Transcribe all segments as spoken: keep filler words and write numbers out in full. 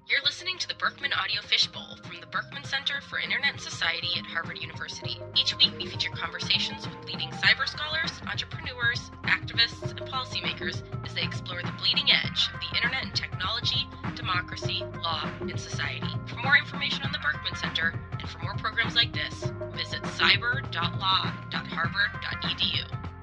You're listening to the Berkman Audio Fishbowl from the Berkman Center for Internet and Society at Harvard University. Each week we feature conversations with leading cyber scholars, entrepreneurs, activists, and policymakers as they explore the bleeding edge of the internet and technology, democracy, law, and society. For more information on the Berkman Center and for more programs like this, visit cyber dot law dot harvard dot e d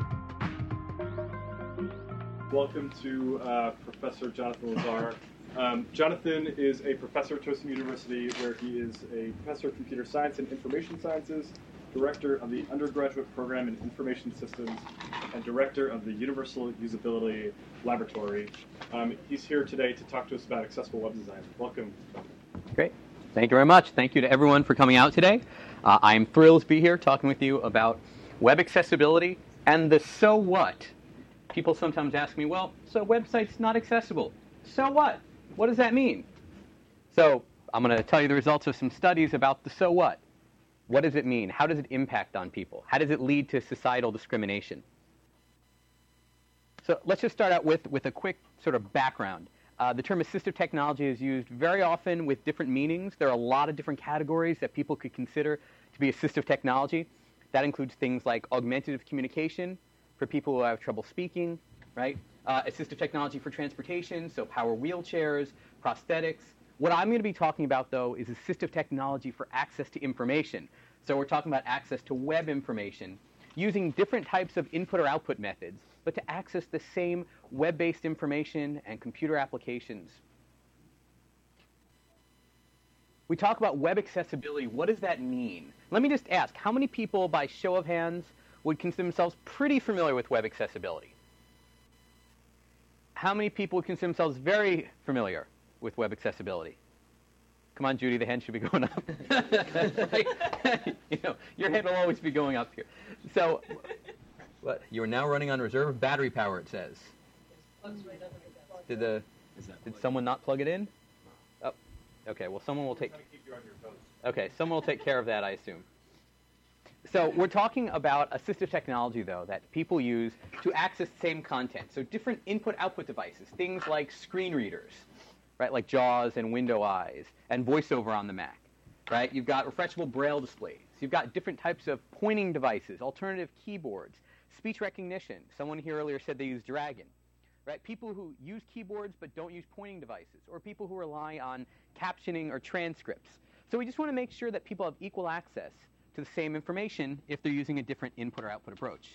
u. Welcome to uh, Professor Jonathan Lazar. Um, Jonathan is a professor at Towson University, where he is a professor of computer science and information sciences, director of the undergraduate program in information systems, and director of the Universal Usability Laboratory. Um, he's here today to talk to us about accessible web design. Welcome, Jonathan. Great. Thank you very much. Thank you to everyone for coming out today. Uh, I'm thrilled to be here talking with you about web accessibility and the so what. People sometimes ask me, well, so a website's not accessible. So what? What does that mean? So I'm going to tell you the results of some studies about the so what. What does it mean? How does it impact on people? How does it lead to societal discrimination? So let's just start out with, with a quick sort of background. Uh, the term assistive technology is used very often with different meanings. There are a lot of different categories that people could consider to be assistive technology. That includes things like augmentative communication for people who have trouble speaking, right? Uh, assistive technology for transportation, so power wheelchairs, prosthetics. What I'm going to be talking about, though, is assistive technology for access to information. So we're talking about access to web information using different types of input or output methods, but to access the same web-based information and computer applications. We talk about web accessibility. What does that mean? Let me just ask, how many people, by show of hands, would consider themselves pretty familiar with web accessibility? How many people would consider themselves very familiar with web accessibility? Come on, Judy, the hand should be going up. Right? You know, your head will always be going up here. So, what? You are now running on reserve battery power, it says. Did the did someone not plug it in? Oh, okay. Well, someone will take. Okay, someone will take care of that, I assume. So we're talking about assistive technology, though, that people use to access the same content. So different input-output devices, things like screen readers, right, like JAWS and Window Eyes, and VoiceOver on the Mac, right? You've got refreshable braille displays. You've got different types of pointing devices, alternative keyboards, speech recognition. Someone here earlier said they use Dragon, right? People who use keyboards but don't use pointing devices, or people who rely on captioning or transcripts. So we just want to make sure that people have equal access to the same information if they're using a different input or output approach.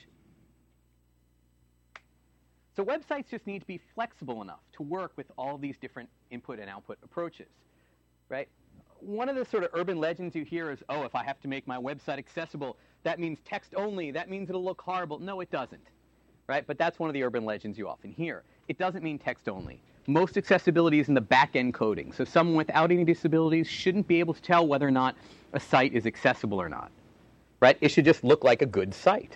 So websites just need to be flexible enough to work with all of these different input and output approaches, right? One of the sort of urban legends you hear is, oh, if I have to make my website accessible, that means text only, that means it'll look horrible. No, it doesn't, right? But that's one of the urban legends you often hear. It doesn't mean text only. Most accessibility is in the back-end coding. So someone without any disabilities shouldn't be able to tell whether or not a site is accessible or not, right? It should just look like a good site.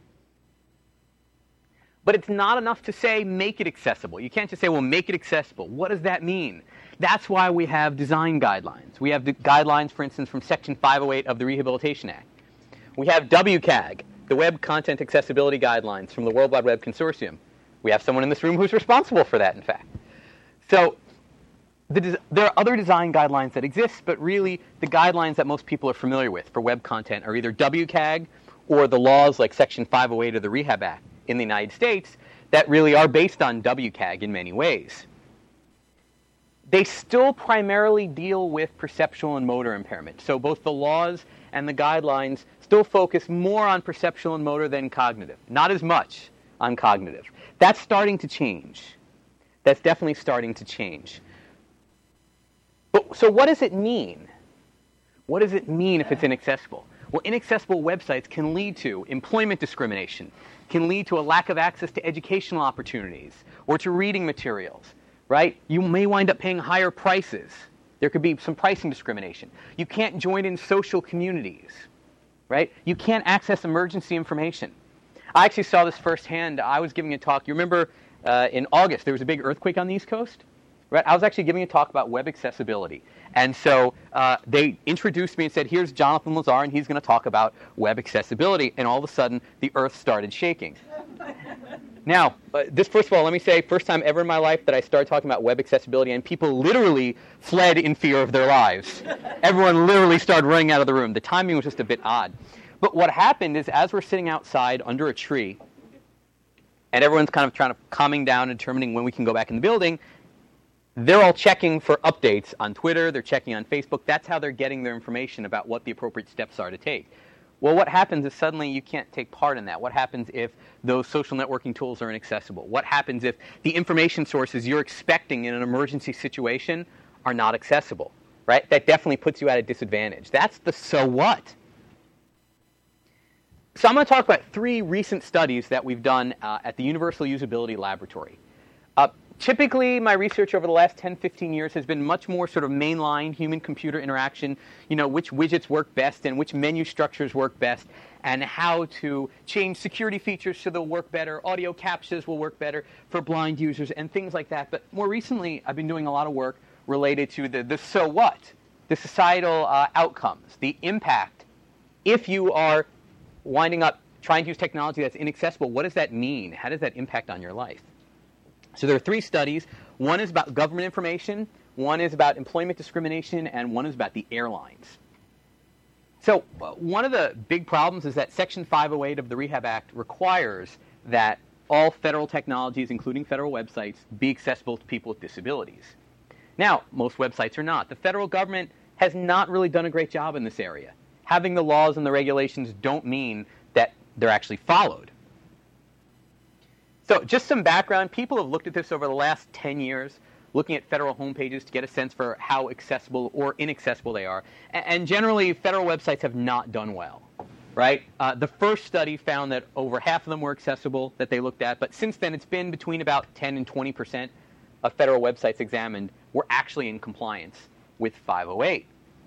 But it's not enough to say, make it accessible. You can't just say, well, make it accessible. What does that mean? That's why we have design guidelines. We have the guidelines, for instance, from Section five oh eight of the Rehabilitation Act. We have W CAG, the Web Content Accessibility Guidelines from the World Wide Web Consortium. We have someone in this room who's responsible for that, in fact. So the there are other design guidelines that exist, but really the guidelines that most people are familiar with for web content are either W CAG or the laws like Section five oh eight of the Rehab Act in the United States that really are based on W CAG in many ways. They still primarily deal with perceptual and motor impairment. So both the laws and the guidelines still focus more on perceptual and motor than cognitive, not as much on cognitive. That's starting to change. That's definitely starting to change. But, so what does it mean? What does it mean if it's inaccessible? Well, inaccessible websites can lead to employment discrimination, can lead to a lack of access to educational opportunities or to reading materials, right? You may wind up paying higher prices. There could be some pricing discrimination. You can't join in social communities, right? You can't access emergency information. I actually saw this firsthand. I was giving a talk. You remember uh, in August, there was a big earthquake on the East Coast? Right? I was actually giving a talk about web accessibility. And so uh, they introduced me and said, here's Jonathan Lazar, and he's going to talk about web accessibility. And all of a sudden, the earth started shaking. Now, uh, this, first of all, let me say, first time ever in my life that I started talking about web accessibility, and people literally fled in fear of their lives. Everyone literally started running out of the room. The timing was just a bit odd. But what happened is, as we're sitting outside under a tree, and everyone's kind of trying to calming down and determining when we can go back in the building, they're all checking for updates on Twitter, they're checking on Facebook. That's how they're getting their information about what the appropriate steps are to take. Well, what happens is suddenly you can't take part in that. What happens if those social networking tools are inaccessible? What happens if the information sources you're expecting in an emergency situation are not accessible, right? That definitely puts you at a disadvantage. That's the so what. So I'm going to talk about three recent studies that we've done uh, at the Universal Usability Laboratory. Uh, typically, my research over the last ten, fifteen years has been much more sort of mainline human-computer interaction, you know, which widgets work best and which menu structures work best, and how to change security features so they'll work better, audio captchas will work better for blind users, and things like that. But more recently, I've been doing a lot of work related to the, the so what, the societal uh, outcomes, the impact. If you are winding up trying to use technology that's inaccessible, what does that mean? How does that impact on your life? So there are three studies. One is about government information, one is about employment discrimination, and one is about the airlines. So uh, one of the big problems is that Section five oh eight of the Rehab Act requires that all federal technologies, including federal websites, be accessible to people with disabilities. Now, most websites are not. The federal government has not really done a great job in this area. Having the laws and the regulations don't mean that they're actually followed. So just some background. People have looked at this over the last ten years, looking at federal homepages to get a sense for how accessible or inaccessible they are. And generally, federal websites have not done well, right? Uh, the first study found that over half of them were accessible that they looked at, but since then it's been between about ten and twenty percent of federal websites examined were actually in compliance with five oh eight.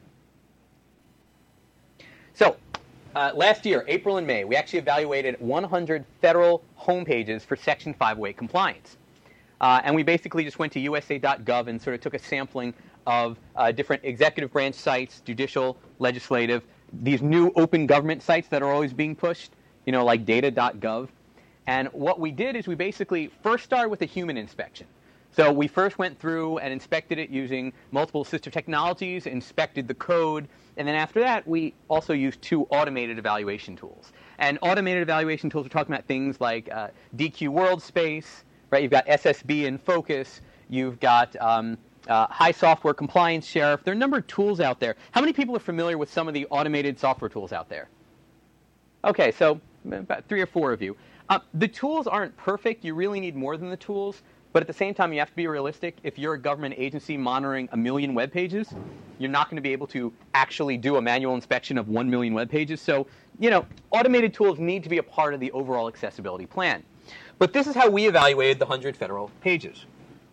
So uh, last year, April and May, we actually evaluated one hundred federal homepages for Section five oh eight compliance. Uh, and we basically just went to U S A dot gov and sort of took a sampling of uh, different executive branch sites, judicial, legislative, these new open government sites that are always being pushed, you know, like data dot gov. And what we did is we basically first started with a human inspection. So we first went through and inspected it using multiple assistive technologies, inspected the code, and then after that, we also used two automated evaluation tools. And automated evaluation tools, we're talking about things like uh, D Q WorldSpace, right? You've got S S B in Focus. You've got um, uh, High Software Compliance Sheriff. There are a number of tools out there. How many people are familiar with some of the automated software tools out there? Okay, so about three or four of you. Uh, the tools aren't perfect. You really need more than the tools. But at the same time, you have to be realistic. If you're a government agency monitoring a million web pages, you're not going to be able to actually do a manual inspection of one million web pages. So, you know, automated tools need to be a part of the overall accessibility plan. But this is how we evaluated the one hundred federal pages.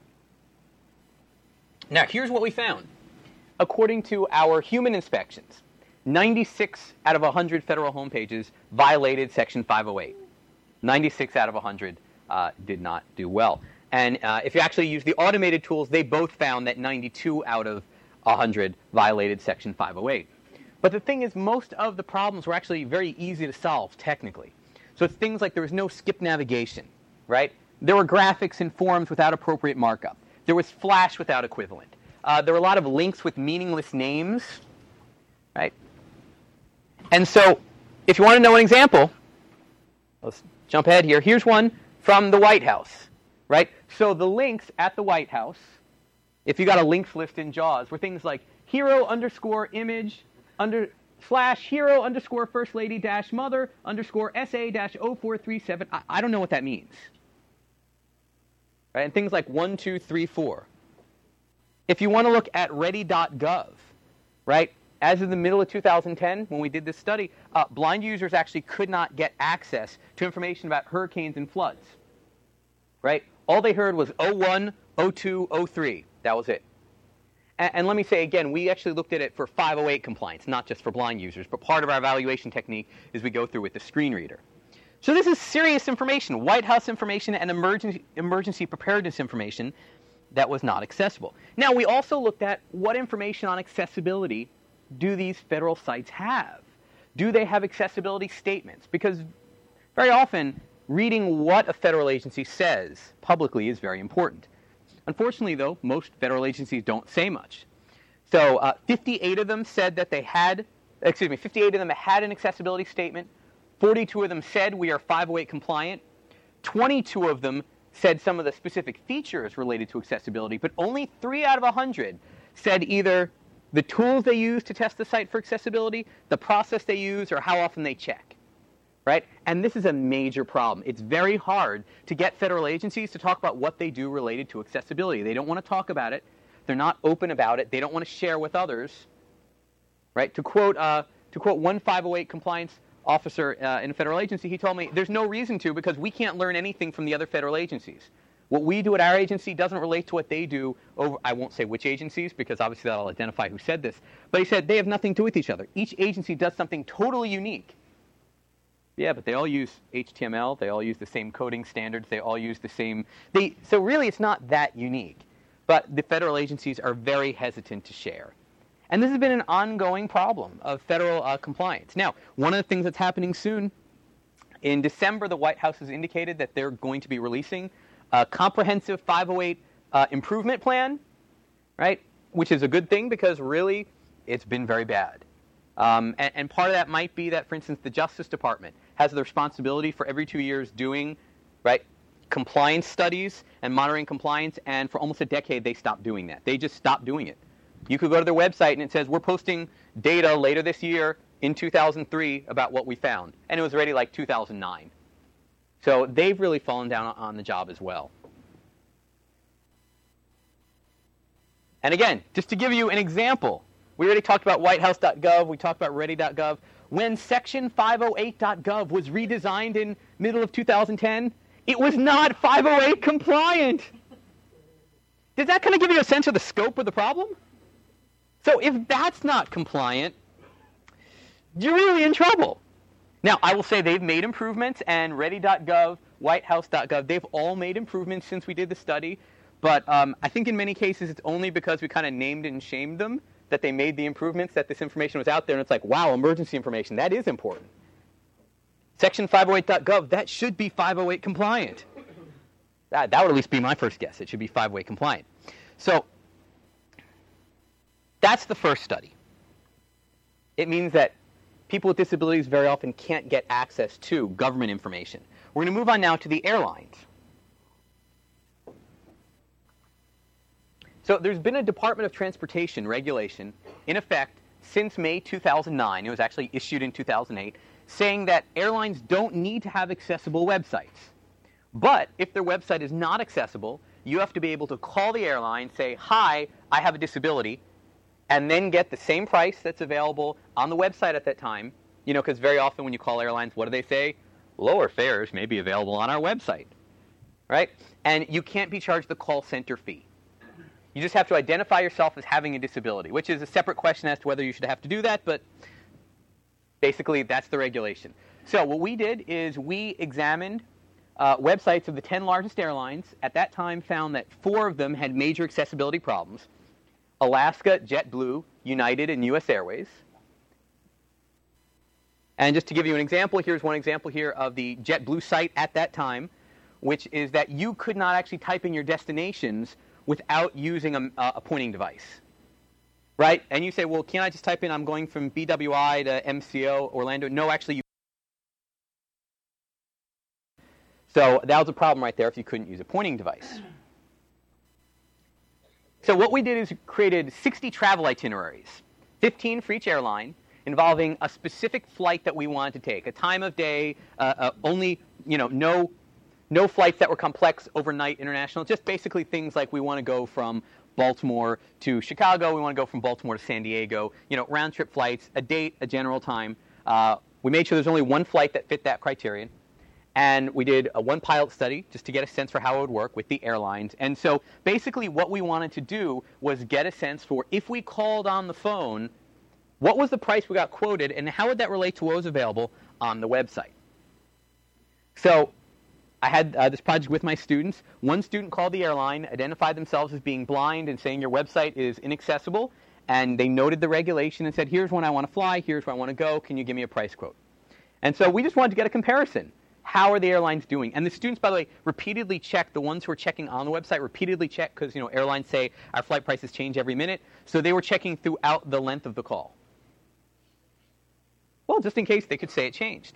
Now, here's what we found. According to our human inspections, ninety-six out of one hundred federal home pages violated Section five oh eight. ninety-six out of one hundred uh, did not do well. And uh, if you actually use the automated tools, they both found that ninety-two out of one hundred violated Section five oh eight. But the thing is, most of the problems were actually very easy to solve technically. So it's things like there was no skip navigation, right? There were graphics in forms without appropriate markup. There was Flash without equivalent. Uh, there were a lot of links with meaningless names, right? And so if you want to know an example, let's jump ahead here. Here's one from the White House. Right? So the links at the White House, if you got a links list in JAWS, were things like hero underscore image under slash hero underscore first lady dash mother underscore sa dash oh four three seven. I, I don't know what that means. Right? And things like one, two, three, four. If you want to look at ready dot gov, right? As of the middle of two thousand ten, when we did this study, uh, blind users actually could not get access to information about hurricanes and floods. Right? All they heard was oh one, oh two, oh three. That was it. And, and let me say again, we actually looked at it for five oh eight compliance, not just for blind users. But part of our evaluation technique is we go through with the screen reader. So this is serious information, White House information and emergency, emergency preparedness information that was not accessible. Now, we also looked at what information on accessibility do these federal sites have? Do they have accessibility statements? Because very often, reading what a federal agency says publicly is very important. Unfortunately, though, most federal agencies don't say much. So uh, fifty-eight of them said that they had, excuse me, fifty-eight of them had an accessibility statement. forty-two of them said we are five oh eight compliant. twenty-two of them said some of the specific features related to accessibility, but only three out of one hundred said either the tools they use to test the site for accessibility, the process they use, or how often they check. Right? And this is a major problem. It's very hard to get federal agencies to talk about what they do related to accessibility. They don't want to talk about it. They're not open about it. They don't want to share with others. Right? To quote, uh, to quote one five oh eight compliance officer uh, in a federal agency, he told me, there's no reason to because we can't learn anything from the other federal agencies. What we do at our agency doesn't relate to what they do over, I won't say which agencies because obviously that'll identify who said this, but he said they have nothing to do with each other. Each agency does something totally unique. Yeah, but they all use H T M L, they all use the same coding standards, they all use the same, they, so really it's not that unique. But the federal agencies are very hesitant to share. And this has been an ongoing problem of federal uh, compliance. Now, one of the things that's happening soon, in December, the White House has indicated that they're going to be releasing a comprehensive five oh eight uh, improvement plan, right? Which is a good thing because really it's been very bad. Um, and, and part of that might be that, for instance, the Justice Department has the responsibility for every two years doing, right, compliance studies and monitoring compliance, and for almost a decade they stopped doing that. They just stopped doing it. You could go to their website and it says, we're posting data later this year in two thousand three about what we found. And it was already like two thousand nine. So they've really fallen down on the job as well. And again, just to give you an example, we already talked about white house dot gov, we talked about ready dot gov. When section five oh eight dot gov was redesigned in middle of two thousand ten, it was not five oh eight compliant. Does that kind of give you a sense of the scope of the problem? So if that's not compliant, you're really in trouble. Now, I will say they've made improvements, and ready dot gov, white house dot gov, they've all made improvements since we did the study. But um, I think in many cases it's only because we kind of named and shamed them that they made the improvements, that this information was out there, and it's like, wow, emergency information, that is important. Section five oh eight dot gov, that should be five oh eight compliant. That, that would at least be my first guess. It should be five oh eight compliant. So that's the first study. It means that people with disabilities very often can't get access to government information. We're going to move on now to the airlines. So there's been a Department of Transportation regulation in effect since May two thousand nine. It was actually issued in two thousand eight, saying that airlines don't need to have accessible websites. But if their website is not accessible, you have to be able to call the airline, say, hi, I have a disability, and then get the same price that's available on the website at that time. You know, because very often when you call airlines, what do they say? Lower fares may be available on our website, right? And you can't be charged the call center fee. You just have to identify yourself as having a disability, which is a separate question as to whether you should have to do that, but basically that's the regulation. So what we did is we examined uh, websites of the ten largest airlines. At that time found that four of them had major accessibility problems: Alaska, JetBlue, United, and U S Airways. And just to give you an example, here's one example here of the JetBlue site at that time, which is that you could not actually type in your destinations without using a, a pointing device, right? And you say, well, can't I just type in I'm going from B W I to M C O, Orlando? No, actually, you So that was a problem right there if you couldn't use a pointing device. So what we did is created sixty travel itineraries, fifteen for each airline, involving a specific flight that we wanted to take, a time of day, uh, uh, only, you know, no, no flights that were complex, overnight, international, just basically things like we want to go from Baltimore to Chicago, we want to go from Baltimore to San Diego, you know, round-trip flights, a date, a general time. Uh, we made sure there's only one flight that fit that criterion. And we did a one pilot study just to get a sense for how it would work with the airlines. And so basically what we wanted to do was get a sense for if we called on the phone, what was the price we got quoted, and how would that relate to what was available on the website? So I had uh, this project with my students. One student called the airline, identified themselves as being blind and saying your website is inaccessible, and they noted the regulation and said, here's when I want to fly, here's where I want to go, can you give me a price quote? And so we just wanted to get a comparison. how are the airlines doing? And the students, by the way, repeatedly check, the ones who are checking on the website repeatedly check, because you know airlines say our flight prices change every minute, so they were checking throughout the length of the call. Well, just in case they could say it changed.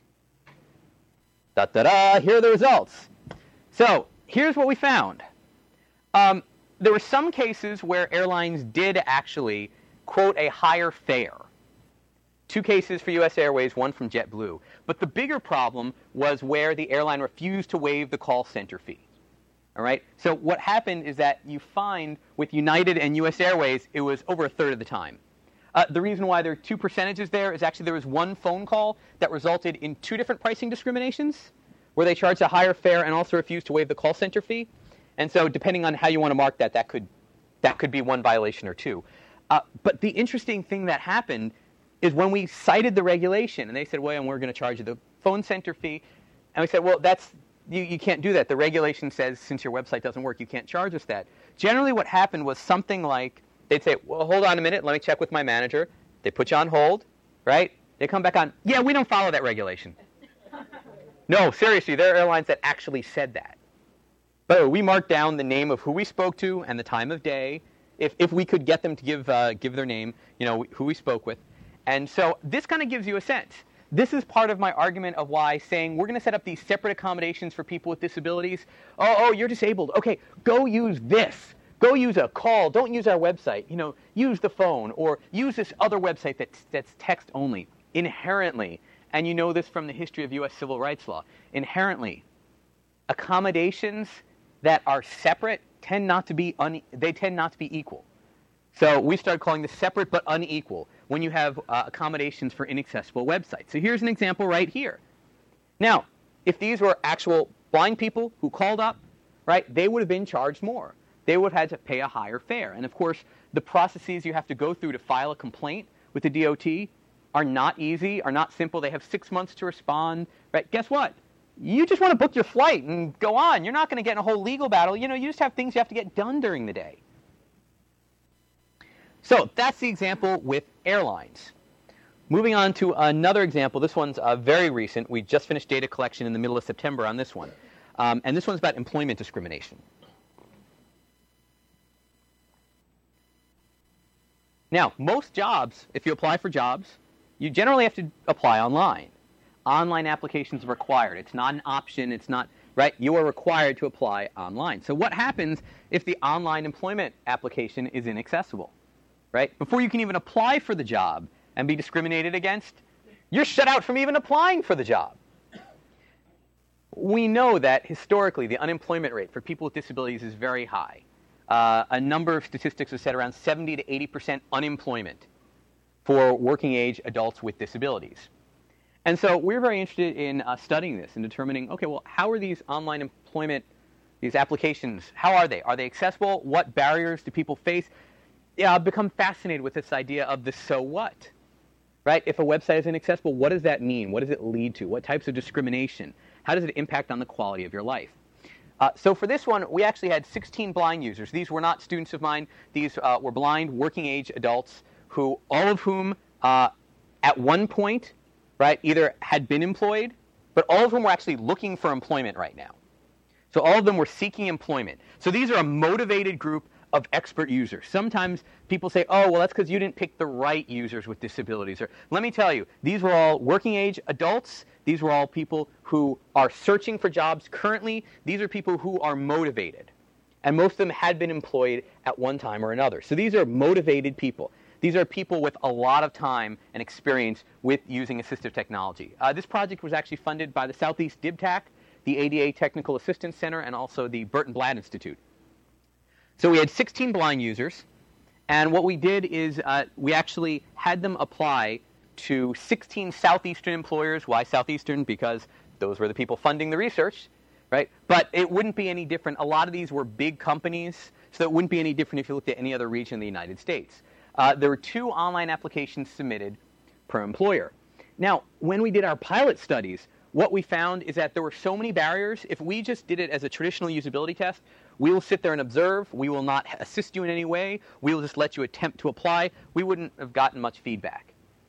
Da da da, here are the results. So here's what we found. Um, there were some cases where airlines did actually quote a higher fare. Two cases for U S Airways, one from JetBlue. But the bigger problem was where the airline refused to waive the call center fee. All right? So what happened is that you find with United and U S Airways, it was over a third of the time. Uh, the reason why there are two percentages there is actually there was one phone call that resulted in two different pricing discriminations, where they charged a higher fare and also refused to waive the call center fee. And so depending on how you want to mark that, that could, that could be one violation or two. Uh, but the interesting thing that happened is when we cited the regulation, and they said, well, and we're going to charge you the phone center fee. And we said, well, that's you, you can't do that. The regulation says since your website doesn't work, you can't charge us that. Generally what happened was something like, they'd say, well, hold on a minute, let me check with my manager. They put you on hold, right? They come back on, yeah, we don't follow that regulation. No, seriously, there are airlines that actually said that. But we marked down the name of who we spoke to and the time of day, if, if we could get them to give, uh, give their name, you know, who we spoke with. And so this kind of gives you a sense. This is part of my argument of why saying we're going to set up these separate accommodations for people with disabilities. Oh, oh, you're disabled. Okay, go use this. Go use a call. Don't use our website. You know, use the phone or use this other website that's, that's text only. Inherently, and you know this from the history of U S civil rights law, inherently, accommodations that are separate tend not to be un- they tend not to be equal. So we started calling this separate but unequal when you have uh, accommodations for inaccessible websites. So here's an example right here. Now, if these were actual blind people who called up, right, they would have been charged more. They would have had to pay a higher fare. And of course, the processes you have to go through to file a complaint with the D O T are not easy, are not simple. They have six months to respond. Right? Guess what? You just want to book your flight and go on. You're not going to get in a whole legal battle. You know, you just have things you have to get done during the day. So that's the example with airlines. Moving on to another example. This one's uh, very recent. We just finished data collection in the middle of September on this one. Um, and this one's about employment discrimination. Now, most jobs, if you apply for jobs, you generally have to apply online. Online applications are required. It's not an option. It's not, right? You are required to apply online. So what happens if the online employment application is inaccessible? Right? Before you can even apply for the job and be discriminated against, you're shut out from even applying for the job. We know that historically the unemployment rate for people with disabilities is very high. Uh, a number of statistics have said around seventy to eighty percent unemployment for working age adults with disabilities. And so we're very interested in uh, studying this and determining, okay, well, how are these online employment, these applications, how are they? Are they accessible? What barriers do people face? Yeah, I've become fascinated with this idea of the so what, right? If a website is inaccessible, what does that mean? What does it lead to? What types of discrimination? How does it impact on the quality of your life? Uh, so for this one, we actually had sixteen blind users. These were not students of mine. These uh, were blind, working-age adults who, all of whom, uh, at one point, right, either had been employed, but all of whom were actually looking for employment right now. So all of them were seeking employment. So these are a motivated group of expert users. Sometimes people say, oh, well, that's because you didn't pick the right users with disabilities. Or let me tell you, these were all working-age adults. These were all people who are searching for jobs currently. These are people who are motivated. And most of them had been employed at one time or another. So these are motivated people. These are people with a lot of time and experience with using assistive technology. Uh, this project was actually funded by the Southeast DibTac, the A D A Technical Assistance Center, and also the Burton Blatt Institute. So we had sixteen blind users, and what we did is uh, we actually had them apply to sixteen Southeastern employers. Why Southeastern? Because those were the people funding the research, right? But it wouldn't be any different. A lot of these were big companies, so it wouldn't be any different if you looked at any other region in the United States. Uh, there were two online applications submitted per employer. Now, when we did our pilot studies, what we found is that there were so many barriers. If we just did it as a traditional usability test, we will sit there and observe. We will not assist you in any way. We will just let you attempt to apply. We wouldn't have gotten much feedback.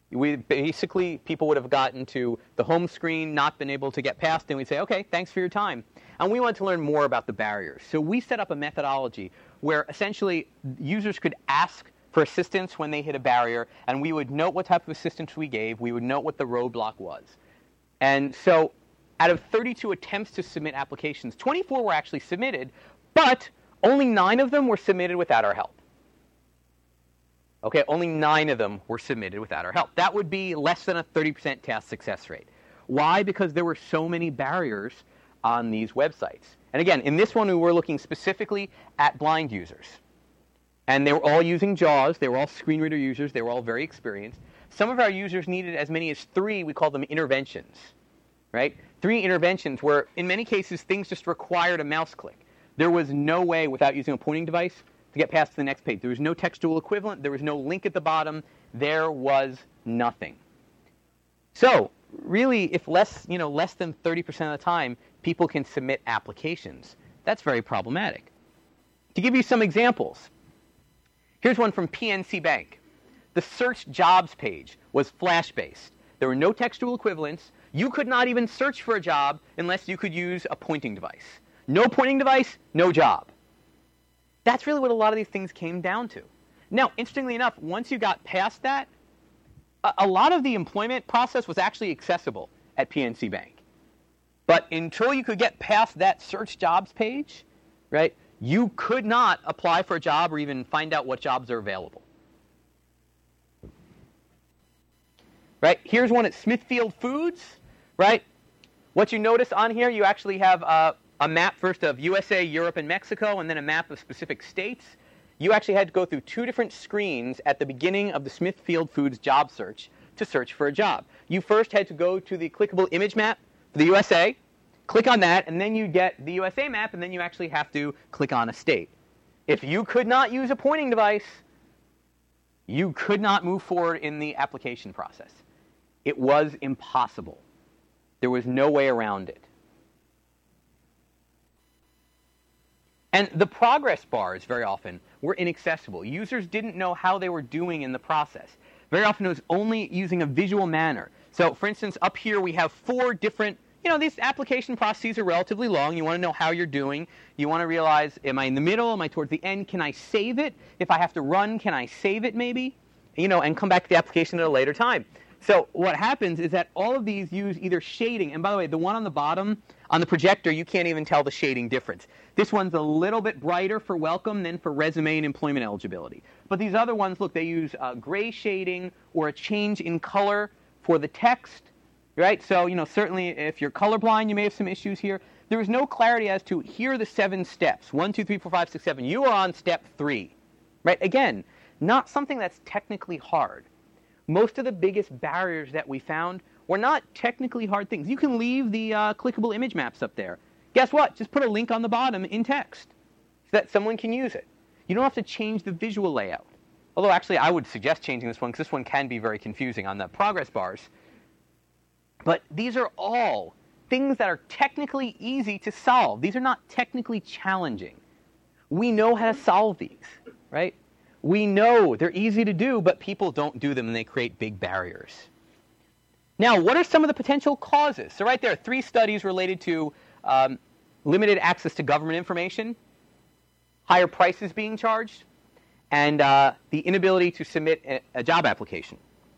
We basically, people would have gotten to the home screen, not been able to get past, and we'd say, okay, thanks for your time. And we wanted to learn more about the barriers. So we set up a methodology where essentially users could ask for assistance when they hit a barrier, and we would note what type of assistance we gave. We would note what the roadblock was. And so out of thirty-two attempts to submit applications, twenty-four were actually submitted, but only nine of them were submitted without our help. Okay, only nine of them were submitted without our help. That would be less than a thirty percent task success rate. Why? Because there were so many barriers on these websites. And again, in this one, we were looking specifically at blind users. And they were all using JAWS. They were all screen reader users. They were all very experienced. Some of our users needed as many as three, we call them interventions, right? Three interventions where, in many cases, things just required a mouse click. There was no way, without using a pointing device, to get past to the next page. There was no textual equivalent. There was no link at the bottom. There was nothing. So, really, if less, you know, less than thirty percent of the time, people can submit applications, that's very problematic. To give you some examples, here's one from P N C Bank. The search jobs page was Flash-based. There were no textual equivalents. You could not even search for a job unless you could use a pointing device. No pointing device, no job. That's really what a lot of these things came down to. Now, interestingly enough, once you got past that, a, a lot of the employment process was actually accessible at P N C Bank. But until you could get past that search jobs page, right, you could not apply for a job or even find out what jobs are available. Right? Here's one at Smithfield Foods, right? What you notice on here, you actually have uh, a map first of U S A, Europe, and Mexico, and then a map of specific states. You actually had to go through two different screens at the beginning of the Smithfield Foods job search to search for a job. You first had to go to the clickable image map for the U S A, click on that, and then you get the U S A map, and then you actually have to click on a state. If you could not use a pointing device, you could not move forward in the application process. It was impossible. There was no way around it. And the progress bars, very often, were inaccessible. Users didn't know how they were doing in the process. Very often it was only using a visual manner. So, for instance, up here we have four different, you know, these application processes are relatively long. You want to know how you're doing. You want to realize, am I in the middle? Am I towards the end? Can I save it? If I have to run, can I save it maybe? You know, and come back to the application at a later time. So what happens is that all of these use either shading, and by the way, the one on the bottom, on the projector, you can't even tell the shading difference. This one's a little bit brighter for welcome than for resume and employment eligibility. But these other ones, look, they use uh, gray shading or a change in color for the text, right? So, you know, certainly if you're colorblind, you may have some issues here. There is no clarity as to, here are the seven steps. One, two, three, four, five, six, seven. You are on step three, right? Again, not something that's technically hard. Most of the biggest barriers that we found were not technically hard things. You can leave the uh, clickable image maps up there. Guess what? Just put a link on the bottom in text so that someone can use it. You don't have to change the visual layout. Although actually I would suggest changing this one because this one can be very confusing on the progress bars. But these are all things that are technically easy to solve. These are not technically challenging. We know how to solve these, right? We know they're easy to do, but people don't do them and they create big barriers. Now, what are some of the potential causes? So right there, three studies related to um, limited access to government information, higher prices being charged, and uh, the inability to submit a, a job application.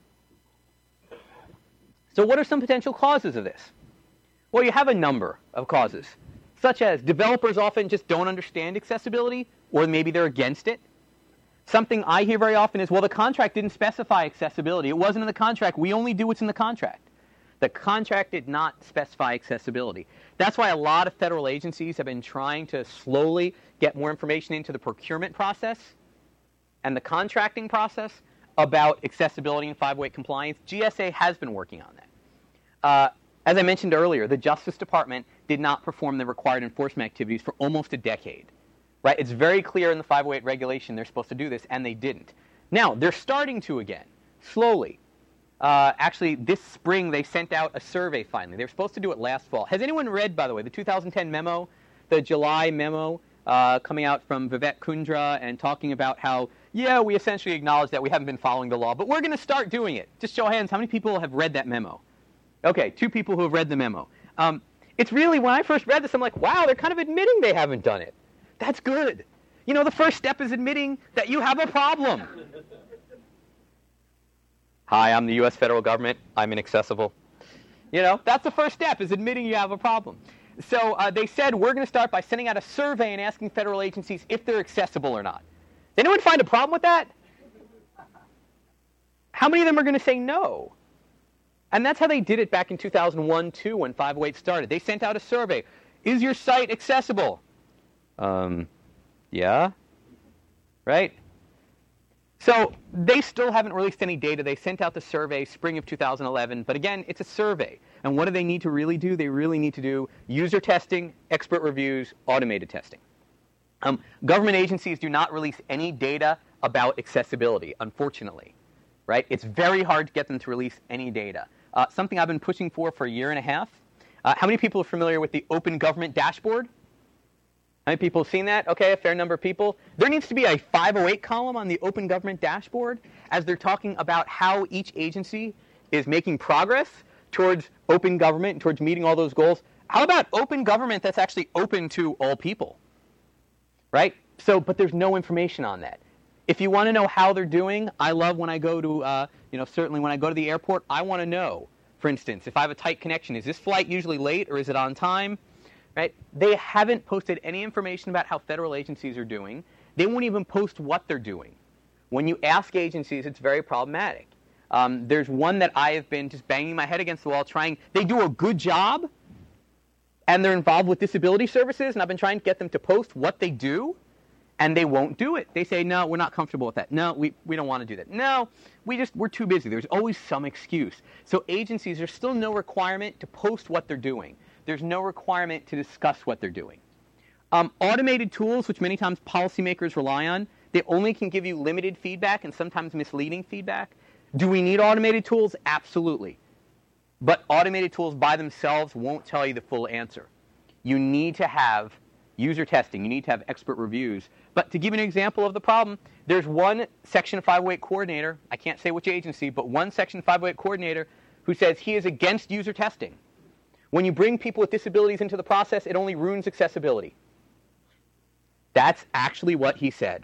So what are some potential causes of this? Well, you have a number of causes, such as developers often just don't understand accessibility, or maybe they're against it. Something I hear very often is, well, the contract didn't specify accessibility. It wasn't in the contract. We only do what's in the contract. The contract did not specify accessibility. That's why a lot of federal agencies have been trying to slowly get more information into the procurement process and the contracting process about accessibility and five oh eight compliance. G S A has been working on that. Uh, as I mentioned earlier, the Justice Department did not perform the required enforcement activities for almost a decade. Right? It's very clear in the five oh eight regulation they're supposed to do this, and they didn't. Now, they're starting to again, slowly. Uh, actually, this spring they sent out a survey finally. They were supposed to do it last fall. Has anyone read, by the way, the two thousand ten memo, the July memo uh, coming out from Vivek Kundra and talking about how yeah, we essentially acknowledge that we haven't been following the law, but we're going to start doing it. Just show of hands, how many people have read that memo? Okay, two people who have read the memo. Um, it's really, when I first read this, I'm like, wow, they're kind of admitting they haven't done it. That's good. You know, the first step is admitting that you have a problem. Hi, I'm the U S federal government. I'm inaccessible. You know, that's the first step, is admitting you have a problem. So uh, they said, we're going to start by sending out a survey and asking federal agencies if they're accessible or not. Does anyone find a problem with that? How many of them are going to say no? And that's how they did it back in two thousand one, two, when five oh eight started. They sent out a survey. Is your site accessible? Um, yeah. Right? So they still haven't released any data. They sent out the survey spring of two thousand eleven. But again, it's a survey. And what do they need to really do? They really need to do user testing, expert reviews, automated testing. Um, government agencies do not release any data about accessibility, unfortunately. Right? It's very hard to get them to release any data. Uh, something I've been pushing for for a year and a half. Uh, how many people are familiar with the Open Government Dashboard? How many people have seen that? Okay, a fair number of people. There needs to be a five oh eight column on the Open Government Dashboard as they're talking about how each agency is making progress towards open government, towards meeting all those goals. How about open government that's actually open to all people? Right? So, but there's no information on that. If you want to know how they're doing, I love when I go to, uh, you know, certainly when I go to the airport, I want to know, for instance, if I have a tight connection, is this flight usually late or is it on time? Right? They haven't posted any information about how federal agencies are doing. They won't even post what they're doing. When you ask agencies, it's very problematic. Um, there's one that I have been just banging my head against the wall trying. They do a good job, and they're involved with disability services, and I've been trying to get them to post what they do, and they won't do it. They say, no, we're not comfortable with that. No, we, we don't want to do that. No, we just, we're too busy. There's always some excuse. So agencies, there's still no requirement to post what they're doing. There's no requirement to discuss what they're doing. Um, automated tools, which many times policymakers rely on, they only can give you limited feedback and sometimes misleading feedback. Do we need automated tools? Absolutely. But automated tools by themselves won't tell you the full answer. You need to have user testing. You need to have expert reviews. But to give you an example of the problem, there's one Section five oh eight coordinator, I can't say which agency, but one Section five oh eight coordinator who says he is against user testing. When you bring people with disabilities into the process, it only ruins accessibility. That's actually what he said.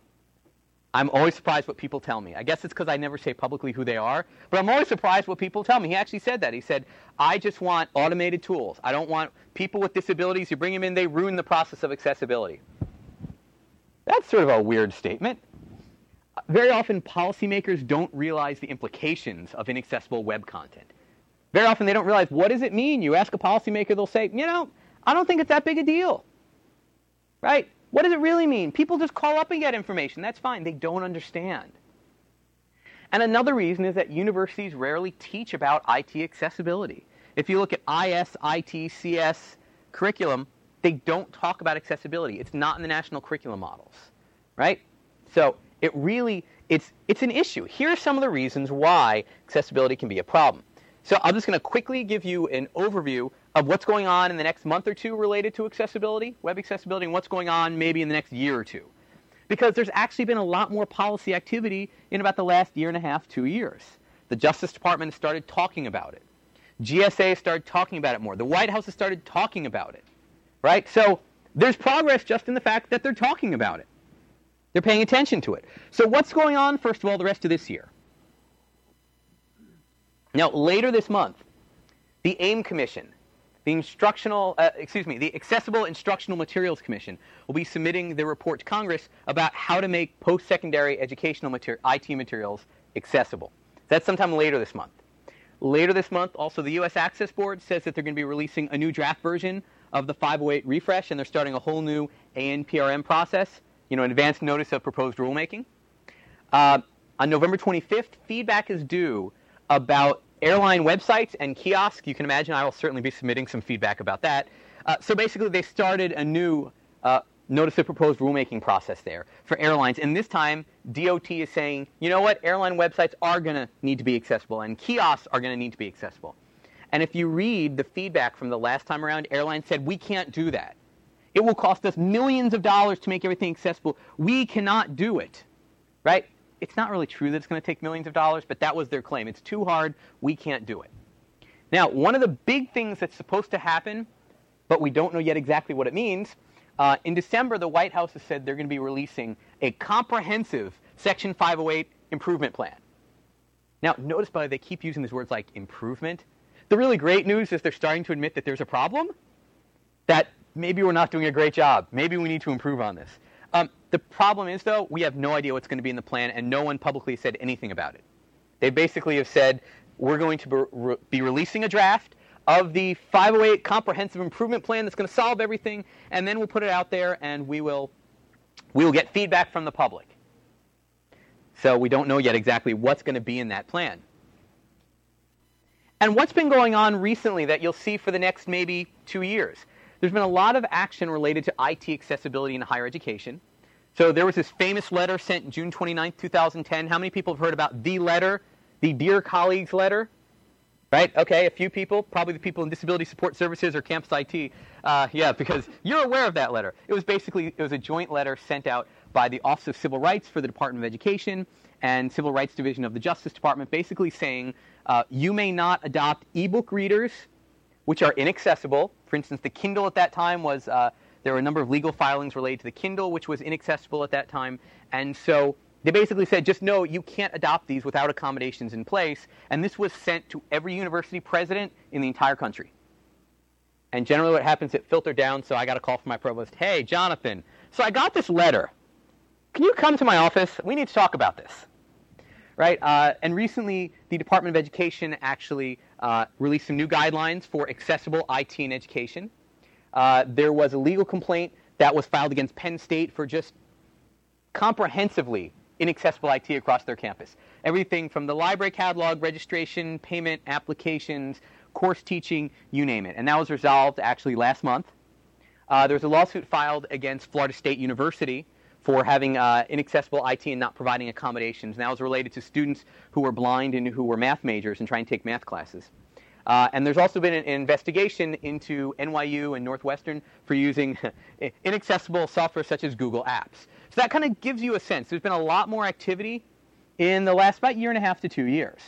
I'm always surprised what people tell me. I guess it's because I never say publicly who they are, but I'm always surprised what people tell me. He actually said that. He said, I just want automated tools. I don't want people with disabilities. You bring them in, they ruin the process of accessibility. That's sort of a weird statement. Very often, policymakers don't realize the implications of inaccessible web content. Very often, they don't realize, what does it mean? You ask a policymaker, they'll say, you know, I don't think it's that big a deal. Right? What does it really mean? People just call up and get information. That's fine. They don't understand. And another reason is that universities rarely teach about I T accessibility. If you look at I S, I T, C S curriculum, they don't talk about accessibility. It's not in the national curriculum models, right? So it really, it's, it's an issue. Here are some of the reasons why accessibility can be a problem. So I'm just going to quickly give you an overview of what's going on in the next month or two related to accessibility, web accessibility, and what's going on maybe in the next year or two. Because there's actually been a lot more policy activity in about the last year and a half, two years. The Justice Department has started talking about it. G S A has started talking about it more. The White House has started talking about it, right? So there's progress just in the fact that they're talking about it. They're paying attention to it. So what's going on, first of all, the rest of this year? Now, later this month, the AIM Commission, the instructional, uh, excuse me, the Accessible Instructional Materials Commission will be submitting their report to Congress about how to make post-secondary educational mater- I T materials accessible. That's sometime later this month. Later this month, also the U S Access Board says that they're going to be releasing a new draft version of the five oh eight refresh, and they're starting a whole new A N P R M process, you know, an advanced notice of proposed rulemaking. Uh, on November twenty-fifth, feedback is due about airline websites and kiosks. You can imagine I will certainly be submitting some feedback about that. Uh, so basically, they started a new uh, notice of proposed rulemaking process there for airlines. And this time, D O T is saying, you know what, airline websites are going to need to be accessible, and kiosks are going to need to be accessible. And if you read the feedback from the last time around, airlines said, we can't do that. It will cost us millions of dollars to make everything accessible. We cannot do it. right? It's not really true that it's going to take millions of dollars, but that was their claim. It's too hard. We can't do it. Now, one of the big things that's supposed to happen, but we don't know yet exactly what it means, uh, in December, the White House has said they're going to be releasing a comprehensive Section five oh eight improvement plan. Now, notice, by the way, they keep using these words like improvement. The really great news is they're starting to admit that there's a problem, that maybe we're not doing a great job. Maybe we need to improve on this. Um, the problem is, though, we have no idea what's going to be in the plan, and no one publicly said anything about it. They basically have said, we're going to be, re- be releasing a draft of the five oh eight Comprehensive Improvement Plan that's going to solve everything, and then we'll put it out there, and we will, we will get feedback from the public. So we don't know yet exactly what's going to be in that plan. And what's been going on recently that you'll see for the next maybe two years? There's been a lot of action related to I T accessibility in higher education. So there was this famous letter sent June twenty-ninth, two thousand ten. How many people have heard about the letter, the Dear Colleagues letter? Right? Okay, a few people, probably the people in Disability Support Services or Campus I T. Uh, yeah, because you're aware of that letter. It was basically, it was a joint letter sent out by the Office of Civil Rights for the Department of Education and Civil Rights Division of the Justice Department, basically saying uh, you may not adopt e-book readers which are inaccessible. For instance, the Kindle at that time was, uh, there were a number of legal filings related to the Kindle, which was inaccessible at that time. And so they basically said, just know you can't adopt these without accommodations in place. And this was sent to every university president in the entire country. And generally what happens, it filtered down, so I got a call from my provost. Hey, Jonathan, so I got this letter. Can you come to my office? We need to talk about this. Right? Uh, and recently, the Department of Education actually uh, released some new guidelines for accessible I T in education. Uh, there was a legal complaint that was filed against Penn State for just comprehensively inaccessible I T across their campus. Everything from the library catalog, registration, payment, applications, course teaching, you name it. And that was resolved actually last month. Uh, there was a lawsuit filed against Florida State University for having uh, inaccessible I T and not providing accommodations. And that was related to students who were blind and who were math majors and trying to take math classes. Uh, and there's also been an investigation into N Y U and Northwestern for using inaccessible software such as Google Apps. So that kind of gives you a sense. There's been a lot more activity in the last about year and a half to two years.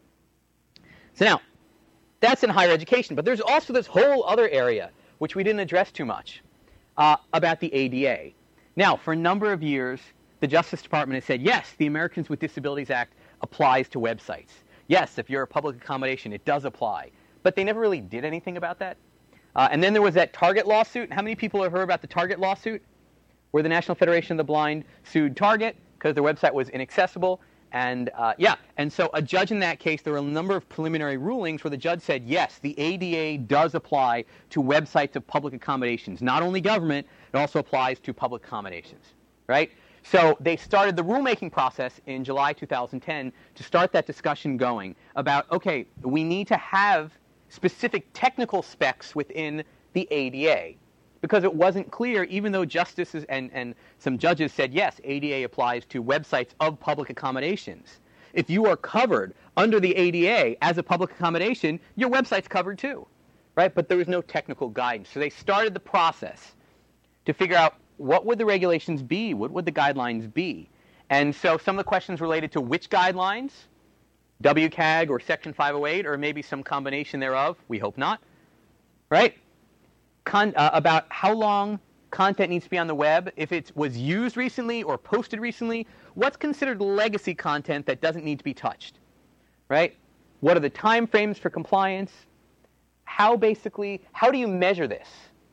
So now, that's in higher education. But there's also this whole other area, which we didn't address too much, uh, about the A D A. Now, for a number of years, the Justice Department has said, yes, the Americans with Disabilities Act applies to websites. Yes, if you're a public accommodation, it does apply. But they never really did anything about that. Uh, and then there was that Target lawsuit. How many people have heard about the Target lawsuit? Where the National Federation of the Blind sued Target because their website was inaccessible. And uh, yeah, and so a judge in that case, there were a number of preliminary rulings where the judge said, yes, the A D A does apply to websites of public accommodations. Not only government, it also applies to public accommodations, right? So they started the rulemaking process in July two thousand ten to start that discussion going about, okay, we need to have specific technical specs within the A D A. Because it wasn't clear, even though justices and, and some judges said, yes, A D A applies to websites of public accommodations. If you are covered under the A D A as a public accommodation, your website's covered too, right? But there was no technical guidance. So they started the process to figure out what would the regulations be, what would the guidelines be. And so some of the questions related to which guidelines, W CAG or Section five oh eight, or maybe some combination thereof, we hope not, right? Con- uh, about how long content needs to be on the web, if it was used recently or posted recently, what's considered legacy content that doesn't need to be touched, right? What are the time frames for compliance? How basically, how do you measure this?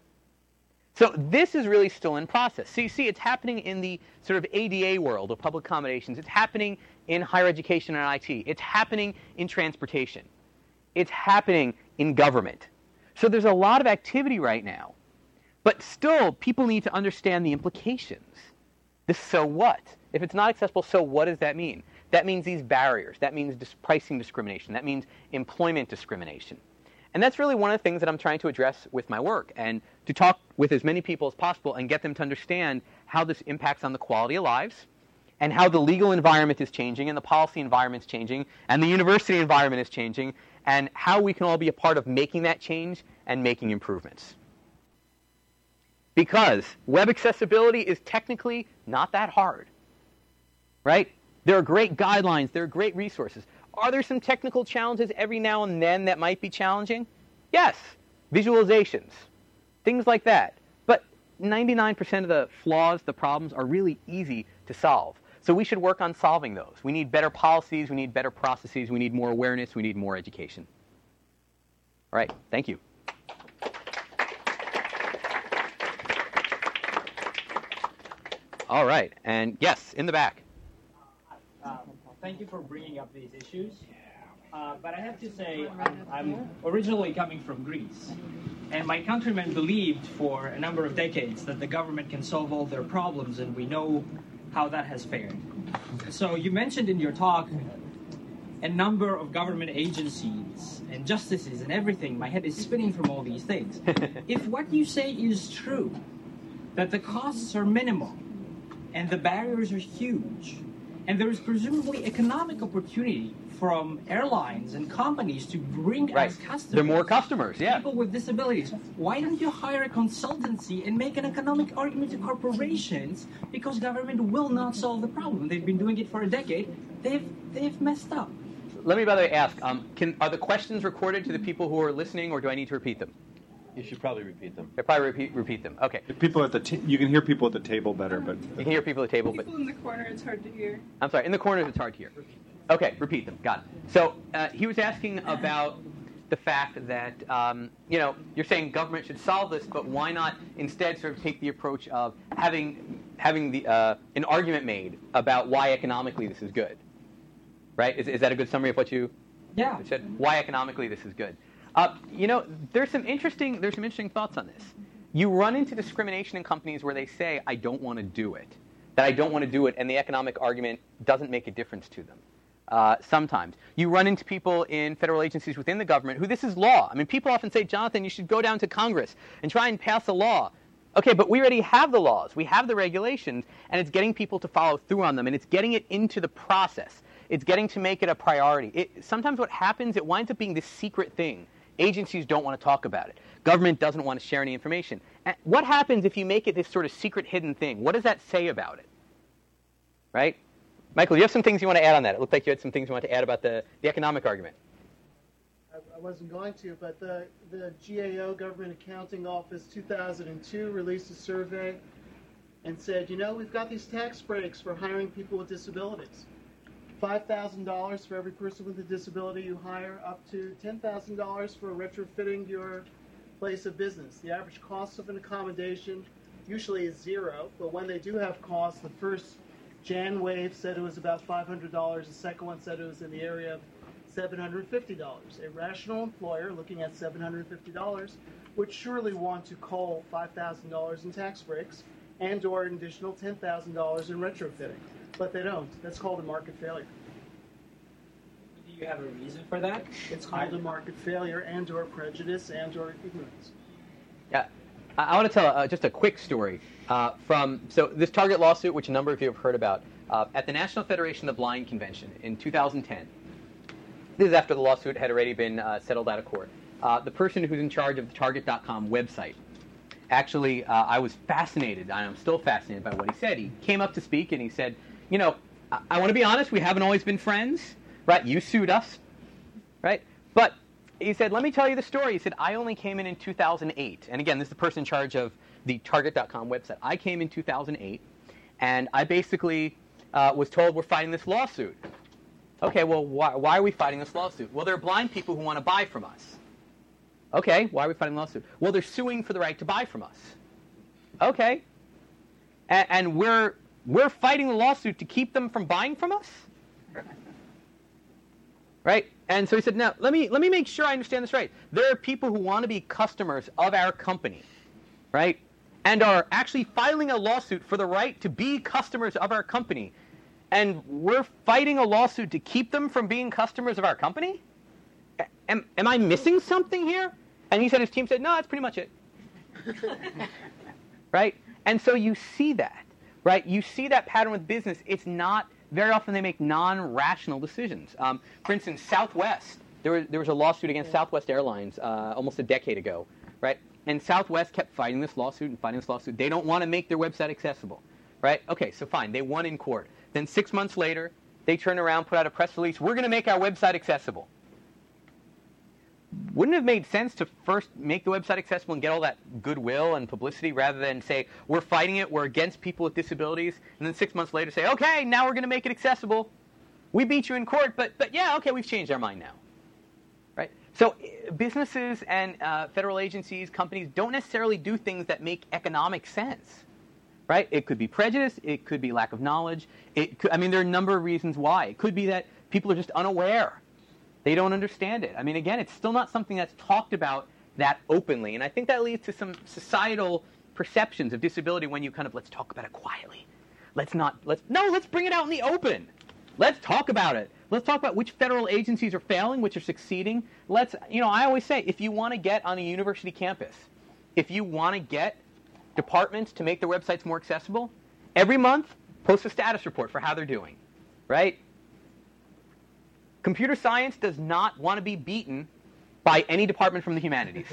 So this is really still in process. So you see, it's happening in the sort of A D A world of public accommodations. It's happening in higher education and I T. It's happening in transportation. It's happening in government. So there's a lot of activity right now. But still, people need to understand the implications. The so what? If it's not accessible, so what does that mean? That means these barriers. That means dis- pricing discrimination. That means employment discrimination. And that's really one of the things that I'm trying to address with my work, and to talk with as many people as possible and get them to understand how this impacts on the quality of lives, and how the legal environment is changing, and the policy environment is changing, and the university environment is changing, and how we can all be a part of making that change and making improvements. Because web accessibility is technically not that hard, right? There are great guidelines. There are great resources. Are there some technical challenges every now and then that might be challenging? Yes. Visualizations, things like that. But ninety-nine percent of the flaws, the problems, are really easy to solve. So we should work on solving those. We need better policies. We need better processes. We need more awareness. We need more education. All right. Thank you. All right. And yes, in the back. Uh, thank you for bringing up these issues. Uh, but I have to say, I'm, I'm originally coming from Greece. And my countrymen believed for a number of decades that the government can solve all their problems, and we know how that has fared. So you mentioned in your talk a number of government agencies and justices and everything. My head is spinning from all these things. If what you say is true, that the costs are minimal and the barriers are huge, and there is presumably economic opportunity from airlines and companies to bring right. as customers. They're more customers, yeah. People with disabilities. Why don't you hire a consultancy and make an economic argument to corporations? Because government will not solve the problem. They've been doing it for a decade. They've they've messed up. Let me, by the way, ask: um, Can are the questions recorded to the people who are listening, or do I need to repeat them? You should probably repeat them. I probably repeat repeat them. Okay. If people at the t- you can hear people at the table better, but you can hear people at the table, people but people in the corner, it's hard to hear. I'm sorry, in the corners it's hard to hear. Okay, repeat them. Got it. So uh, he was asking about the fact that um, you know you're saying government should solve this, but why not instead sort of take the approach of having having the uh, an argument made about why economically this is good, right? Is is that a good summary of what you Yeah. said? Why economically this is good? Uh, you know, there's some interesting there's some interesting thoughts on this. You run into discrimination in companies where they say, "I don't want to do it," that I don't want to do it, and the economic argument doesn't make a difference to them. Uh, sometimes. You run into people in federal agencies within the government who this is law. I mean, people often say, Jonathan, you should go down to Congress and try and pass a law. Okay, but we already have the laws. We have the regulations, and it's getting people to follow through on them, and it's getting it into the process. It's getting to make it a priority. It, sometimes what happens, it winds up being this secret thing. Agencies don't want to talk about it. Government doesn't want to share any information. And what happens if you make it this sort of secret hidden thing? What does that say about it? Right? Michael, you have some things you want to add on that. It looked like you had some things you want to add about the, the economic argument. I, I wasn't going to, but the, the G A O, Government Accounting Office, two thousand two released a survey and said, you know, we've got these tax breaks for hiring people with disabilities. five thousand dollars for every person with a disability you hire, up to ten thousand dollars for retrofitting your place of business. The average cost of an accommodation usually is zero, but when they do have costs, the first Jan Wave said it was about five hundred dollars. The second one said it was in the area of seven hundred fifty dollars. A rational employer looking at seven hundred fifty dollars would surely want to call five thousand dollars in tax breaks and or an additional ten thousand dollars in retrofitting. But they don't. That's called a market failure. Do you have a reason for that? It's called a market failure and or prejudice and or ignorance. Yeah. I, I want to tell uh, just a quick story. Uh, from so this Target lawsuit, which a number of you have heard about, uh, at the National Federation of the Blind Convention in two thousand ten. This is after the lawsuit had already been uh, settled out of court. Uh, the person who's in charge of the Target dot com website, actually, uh, I was fascinated, and I'm still fascinated by what he said. He came up to speak, and he said, you know, I, I want to be honest, we haven't always been friends, right? You sued us, right? But he said, let me tell you the story. He said, I only came in in two thousand eight. And again, this is the person in charge of the Target dot com website. I came in two thousand eight, and I basically uh, was told we're fighting this lawsuit. Okay, well, why, why are we fighting this lawsuit? Well, there are blind people who want to buy from us. Okay, why are we fighting the lawsuit? Well, they're suing for the right to buy from us. Okay, and, and we're we're fighting the lawsuit to keep them from buying from us? Right? And so he said, now, let me let me make sure I understand this right. There are people who want to be customers of our company, right? And are actually filing a lawsuit for the right to be customers of our company. And we're fighting a lawsuit to keep them from being customers of our company? Am, am I missing something here? And he said, his team said, no, that's pretty much it. Right? And so you see that, right? You see that pattern with business. It's not, very often they make non-rational decisions. Um, for instance, Southwest, there was, there was a lawsuit against Southwest Airlines uh, almost a decade ago, right? And Southwest kept fighting this lawsuit and fighting this lawsuit. They don't want to make their website accessible, right? Okay, so fine. They won in court. Then six months later, they turn around, put out a press release, we're going to make our website accessible. Wouldn't it have made sense to first make the website accessible and get all that goodwill and publicity rather than say, we're fighting it, we're against people with disabilities, and then six months later say, okay, now we're going to make it accessible. We beat you in court, but, but yeah, okay, we've changed our mind now. Right? So businesses and uh, federal agencies, companies don't necessarily do things that make economic sense. Right? It could be prejudice. It could be lack of knowledge. It could, I mean, there are a number of reasons why. It could be that people are just unaware. They don't understand it. I mean, again, it's still not something that's talked about that openly. And I think that leads to some societal perceptions of disability when you kind of, let's talk about it quietly. Let's not, let's, no, let's bring it out in the open. Let's talk about it. Let's talk about which federal agencies are failing, which are succeeding. Let's, you know, I always say, if you want to get on a university campus, if you want to get departments to make their websites more accessible, every month, post a status report for how they're doing, right? Computer science does not want to be beaten by any department from the humanities.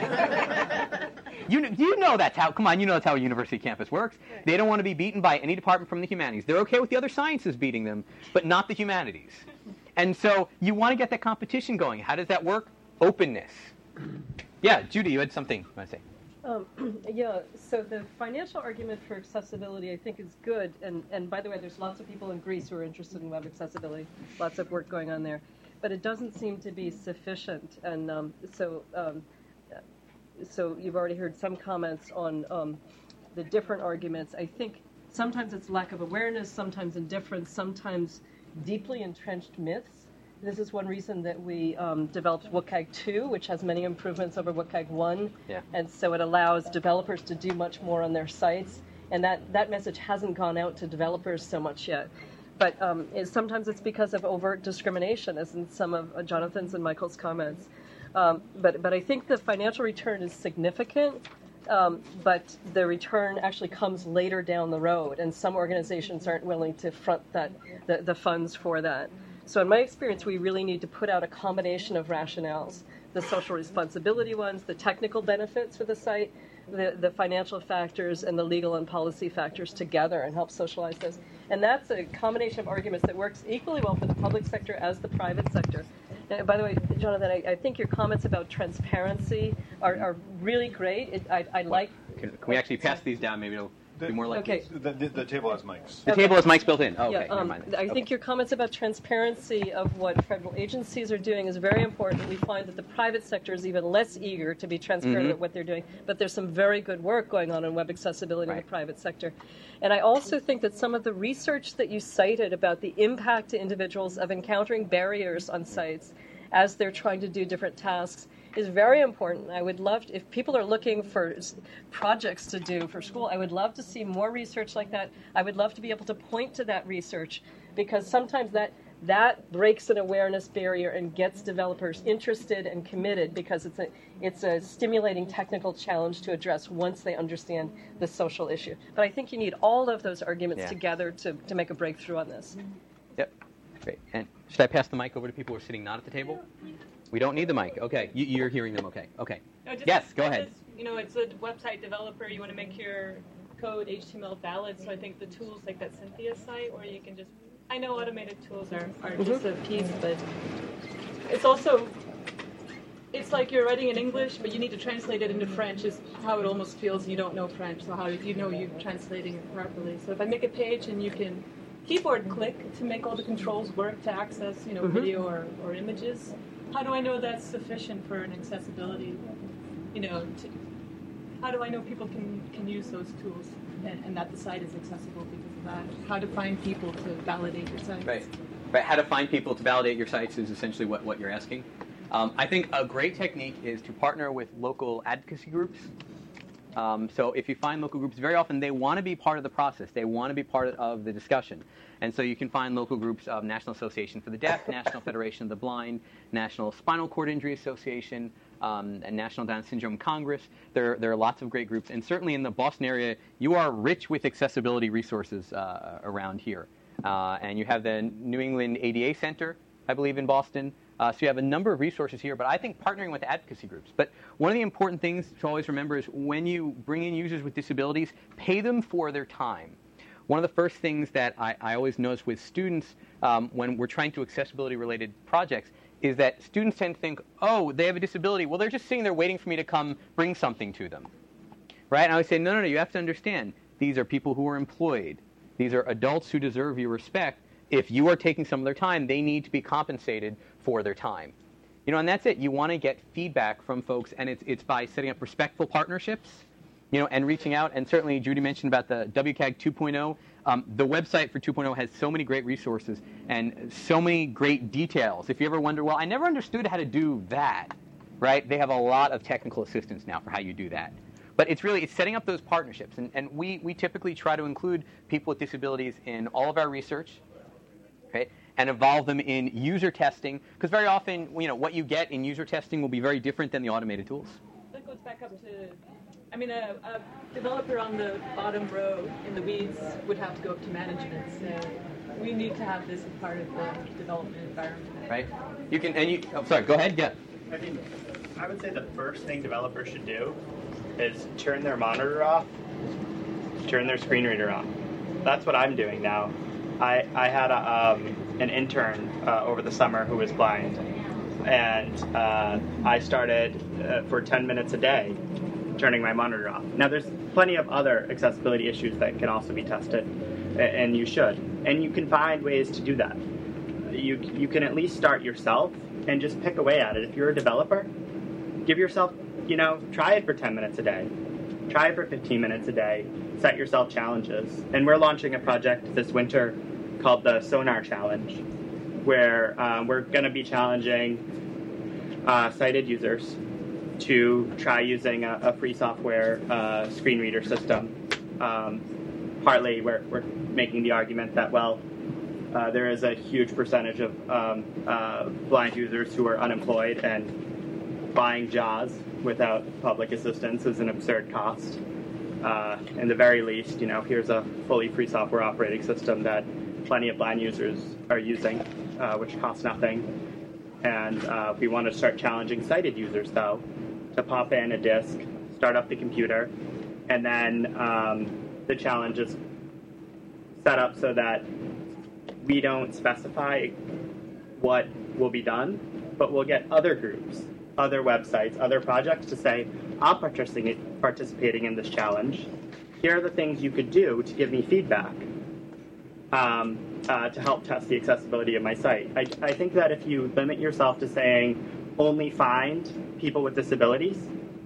you, you know that's how, come on, you know that's how a university campus works. They don't want to be beaten by any department from the humanities. They're okay with the other sciences beating them, but not the humanities. And so you want to get that competition going. How does that work? Openness. Yeah, Judy, you had something you want to say. Um, yeah, so the financial argument for accessibility, I think, is good. And, and by the way, there's lots of people in Greece who are interested in web accessibility, lots of work going on there. But it doesn't seem to be sufficient. And um, so um, so you've already heard some comments on um, the different arguments. I think sometimes it's lack of awareness, sometimes indifference, sometimes deeply entrenched myths. This is one reason that we um, developed WCAG two, which has many improvements over WCAG one. Yeah. And so it allows developers to do much more on their sites. And that, that message hasn't gone out to developers so much yet. But um, it, sometimes it's because of overt discrimination, as in some of uh, Jonathan's and Michael's comments. Um, but, but I think the financial return is significant, um, but the return actually comes later down the road. And some organizations aren't willing to front that the, the funds for that. So in my experience, we really need to put out a combination of rationales, the social responsibility ones, the technical benefits for the site, the, the financial factors, and the legal and policy factors together and help socialize those. And that's a combination of arguments that works equally well for the public sector as the private sector. Now, by the way, Jonathan, I, I think your comments about transparency are, are really great. It, I, I like... Can, can we actually pass these down? Maybe it'll... The, more like okay. the, the, the table has mics. The okay. table has mics built in. Oh, okay, yeah, um, never mind. I Okay. think your comments about transparency of what federal agencies are doing is very important. We find that the private sector is even less eager to be transparent Mm-hmm. about what they're doing, but there's some very good work going on in web accessibility Right. in the private sector. And I also think that some of the research that you cited about the impact to individuals of encountering barriers on sites as they're trying to do different tasks is very important. I would love, to, if people are looking for projects to do for school, I would love to see more research like that. I would love to be able to point to that research, because sometimes that that breaks an awareness barrier and gets developers interested and committed, because it's a it's a stimulating technical challenge to address once they understand the social issue. But I think you need all of those arguments Yeah. together to, to make a breakthrough on this. Yep. Great. And should I pass the mic over to people who are sitting not at the table? We don't need the mic. Okay. You, you're hearing them. Okay. Okay. No, just, Yes, go I ahead. Just, you know, it's a website developer. You want to make your code H T M L valid. So I think the tools like that Cynthia site, where you can just, I know automated tools are, are Mm-hmm. just a piece, but it's also, it's like you're writing in English, but you need to translate it into French, is how it almost feels. You don't know French, so how do you know you're translating it properly? So if I make a page and you can keyboard click to make all the controls work to access, you know, Mm-hmm. video or, or images, how do I know that's sufficient for an accessibility, you know, to, how do I know people can, can use those tools and, and that the site is accessible because of that? How to find people to validate your site? Right. Right. How to find people to validate your sites is essentially what, what you're asking. Um, I think a great technique is to partner with local advocacy groups. Um, so if you find local groups, very often they want to be part of the process. They want to be part of the discussion. And so you can find local groups of National Association for the Deaf, National Federation of the Blind, National Spinal Cord Injury Association, um, and National Down Syndrome Congress. There, there are lots of great groups. And certainly in the Boston area, you are rich with accessibility resources uh, around here. Uh, and you have the New England A D A Center, I believe, in Boston. Uh, so you have a number of resources here, but I think partnering with advocacy groups. But one of the important things to always remember is when you bring in users with disabilities, pay them for their time. one of the first things that I, I always notice with students um, when we're trying to accessibility-related projects is that students tend to think, oh, they have a disability. Well, they're just sitting there waiting for me to come bring something to them, right? And I always say, no, no, no, you have to understand. These are people who are employed. These are adults who deserve your respect. If you are taking some of their time, they need to be compensated for their time. You know, and that's it. You want to get feedback from folks, and it's, it's by setting up respectful partnerships, you know, and reaching out. And certainly, Judy mentioned about the W CAG two point oh. Um, the website for two point oh has so many great resources and so many great details. If you ever wonder, well, I never understood how to do that, right? They have a lot of technical assistance now for how you do that. But it's really, it's setting up those partnerships. And, and we, we typically try to include people with disabilities in all of our research, okay, and involve them in user testing. Because very often, you know, what you get in user testing will be very different than the automated tools. That goes back up to, I mean, a, a developer on the bottom row in the weeds would have to go up to management. So we need to have this as part of the development environment. Right. You can, and you, oh, sorry, go ahead, yeah. I mean, I would say the first thing developers should do is turn their monitor off, turn their screen reader on. That's what I'm doing now. I, I had a, um, an intern uh, over the summer who was blind, and uh, I started uh, for ten minutes a day turning my monitor off. Now, there's plenty of other accessibility issues that can also be tested, and you should. And you can find ways to do that. You, you can at least start yourself and just pick away at it. If you're a developer, give yourself, you know, try it for ten minutes a day. Try it for fifteen minutes a day. Set yourself challenges. And we're launching a project this winter called the Sonar Challenge, where um, we're going to be challenging uh, sighted users to try using a, a free software uh, screen reader system. Um, partly we're, we're making the argument that, well, uh, there is a huge percentage of um, uh, blind users who are unemployed, and buying JAWS without public assistance is an absurd cost. Uh, in the very least, you know, here's a fully free software operating system that plenty of blind users are using, uh, which costs nothing. And uh, we want to start challenging sighted users, though, to pop in a disk, start up the computer, and then um, the challenge is set up so that we don't specify what will be done, but we'll get other groups, other websites, other projects to say, I'm participating in this challenge. Here are the things you could do to give me feedback um, uh, to help test the accessibility of my site. I, I think that if you limit yourself to saying only find people with disabilities,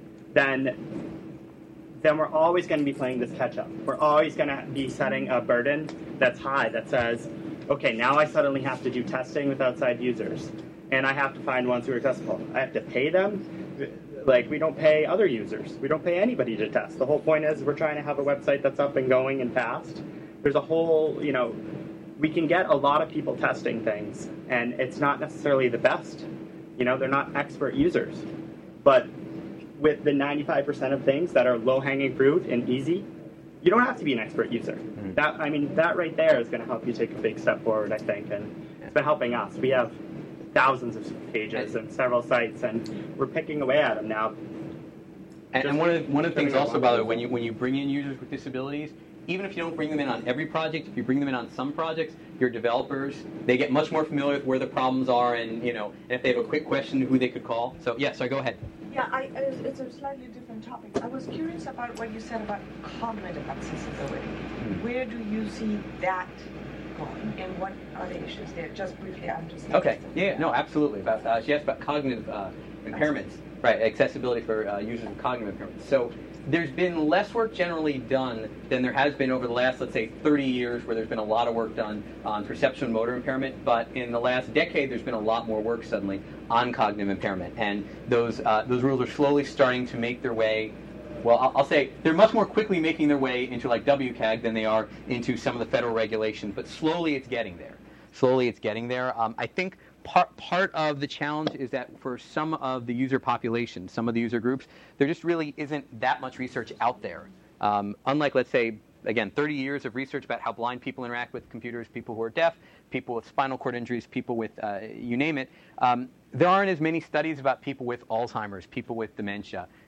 then then we're always going to be playing this catch-up. We're always going to be setting a burden that's high that says, okay, now I suddenly have to do testing with outside users, and I have to find ones who are testable. I have to pay them. Like, we don't pay other users. We don't pay anybody to test. The whole point is we're trying to have a website that's up and going and fast. There's a whole, you know, we can get a lot of people testing things, and it's not necessarily the best. You know, they're not expert users. But with the ninety-five percent of things that are low-hanging fruit and easy, you don't have to be an expert user. Mm-hmm. That, I mean, that right there is going to help you take a big step forward, I think, and it's been helping us. We have thousands of pages and several sites, and we're picking away at them now. And, and one of the, one of the things also, by the way, when you when you bring in users with disabilities, even if you don't bring them in on every project, if you bring them in on some projects, your developers, they get much more familiar with where the problems are, and you know, and if they have a quick question, who they could call. So yeah, so go ahead. Yeah, I, it's a slightly different topic. I was curious about what you said about cognitive accessibility. Mm-hmm. Where do you see that going, and what are the issues there? Just briefly, I'm just okay. Yeah, no, absolutely. About uh, she asked about cognitive uh, impairments, right? Accessibility for uh, users with cognitive impairments. So there's been less work generally done than there has been over the last, let's say, thirty years, where there's been a lot of work done on perception and motor impairment. But in the last decade, there's been a lot more work suddenly on cognitive impairment, and those uh, those rules are slowly starting to make their way. Well, I'll, I'll say they're much more quickly making their way into like W CAG than they are into some of the federal regulations. But slowly, it's getting there. Slowly, it's getting there. Um, I think. Part, part of the challenge is that for some of the user population, some of the user groups, there just really isn't that much research out there. Um, unlike, let's say, again, thirty years of research about how blind people interact with computers, people who are deaf, people with spinal cord injuries, people with, uh, you name it, um, there aren't as many studies about people with Alzheimer's, people with dementia,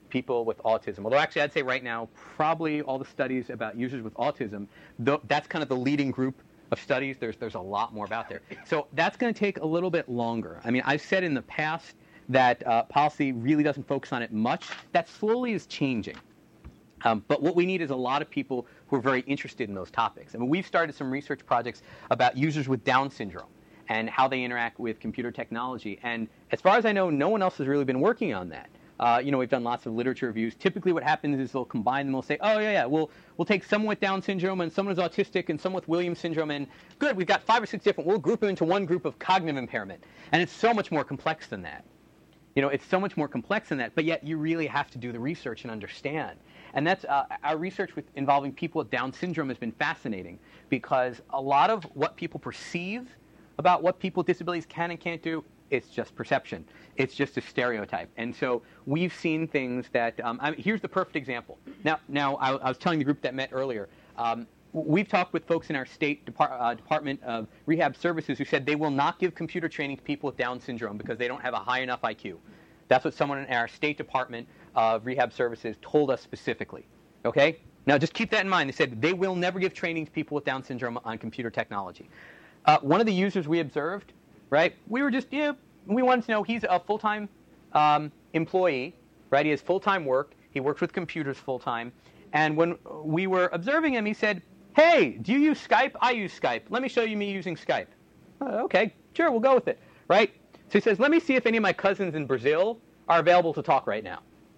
people with autism. Although actually I'd say right now, probably all the studies about users with autism, th- that's kind of the leading group of studies. There's, there's a lot more about there. So that's going to take a little bit longer. I mean, I've said in the past that uh, policy really doesn't focus on it much. That slowly is changing. Um, but what we need is a lot of people who are very interested in those topics. I mean, we've started some research projects about users with Down syndrome and how they interact with computer technology. And as far as I know, no one else has really been working on that. Uh, you know, we've done lots of literature reviews. Typically what happens is they'll combine them. They'll say, oh, yeah, yeah, we'll, we'll take someone with Down syndrome and someone who's autistic and someone with Williams syndrome, and good, we've got five or six different, we'll group them into one group of cognitive impairment. And it's so much more complex than that. You know, it's so much more complex than that, but yet you really have to do the research and understand. And that's uh, our research with involving people with Down syndrome has been fascinating, because a lot of what people perceive about what people with disabilities can and can't do, it's just perception. It's just a stereotype. And so we've seen things that, um, I mean, here's the perfect example. Now, now I, I was telling the group that met earlier, um, we've talked with folks in our state Depart- uh, Department of Rehab Services who said they will not give computer training to people with Down syndrome because they don't have a high enough I Q. That's what someone in our state Department of Rehab Services told us specifically. Okay? Now, just keep that in mind. They said they will never give training to people with Down syndrome on computer technology. Uh, one of the users we observed, right, we were just, you know, we wanted to know, he's a full-time um, employee, right? He has full-time work. He works with computers full-time. And when we were observing him, he said, hey, do you use Skype? I use Skype. Let me show you me using Skype. Uh, okay, sure, we'll go with it, right? So he says, let me see if any of my cousins in Brazil are available to talk right now.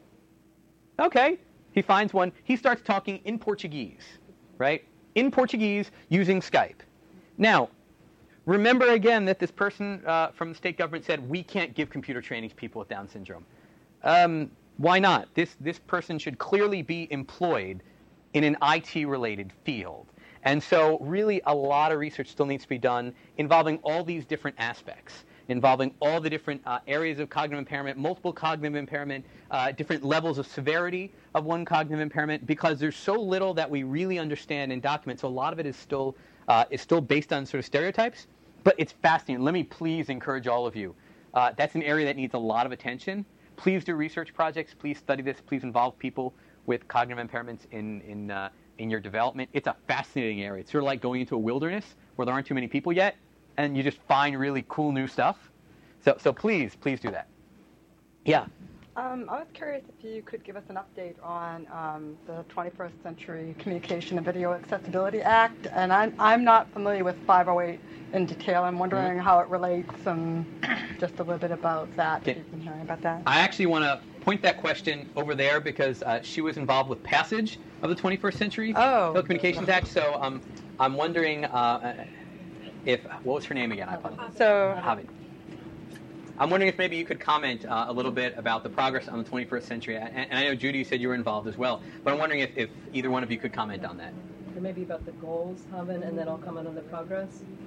Okay, he finds one. He starts talking in Portuguese, right? In Portuguese using Skype. Now, remember again that this person uh, from the state government said, we can't give computer training to people with Down syndrome. Um, why not? This, this person should clearly be employed in an I T-related field. And so really a lot of research still needs to be done involving all these different aspects, involving all the different uh, areas of cognitive impairment, multiple cognitive impairment, uh, different levels of severity of one cognitive impairment, because there's so little that we really understand and document. So a lot of it is still, uh, is still based on sort of stereotypes. But it's fascinating. Let me please encourage all of you. Uh, that's an area that needs a lot of attention. Please do research projects. Please study this. Please involve people with cognitive impairments in, in, uh, in your development. It's a fascinating area. It's sort of like going into a wilderness where there aren't too many people yet, and you just find really cool new stuff. So, so please, please do that. Yeah. Um, I was curious if you could give us an update on um, the twenty-first Century Communication and Video Accessibility Act. And I'm, I'm not familiar with five oh eight in detail. I'm wondering mm-hmm. how it relates and just a little bit about that. Okay. If you can hear me about that. I actually want to point that question over there because uh, she was involved with passage of the twenty-first Century oh. Telecommunications Act. So um, I'm wondering uh, if, what was her name again? I apologize. So, Javi. I'm wondering if maybe you could comment uh, a little bit about the progress on the twenty-first century. And, and I know, Judy, you said you were involved as well. But I'm wondering if, if either one of you could comment on that. Or maybe about the goals, Javi, and then I'll comment on the progress.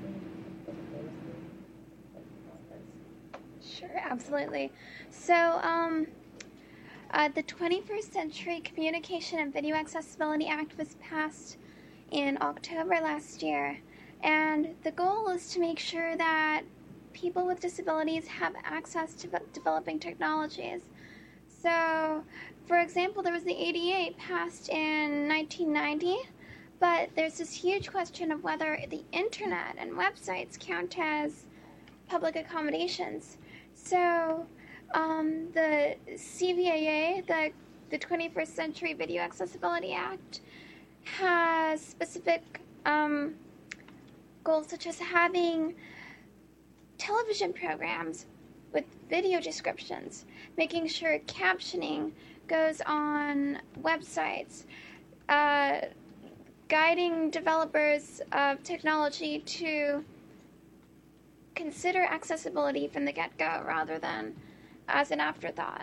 Sure, absolutely. So, um, uh, the twenty-first Century Communication and Video Accessibility Act was passed in October last year. And the goal is to make sure that people with disabilities have access to developing technologies. So, for example, there was the A D A passed in nineteen ninety, but there's this huge question of whether the internet and websites count as public accommodations. So, um, the C V A A, the, the twenty-first Century Video Accessibility Act, has specific um, goals such as having television programs with video descriptions, making sure captioning goes on websites, uh, guiding developers of technology to consider accessibility from the get-go rather than as an afterthought.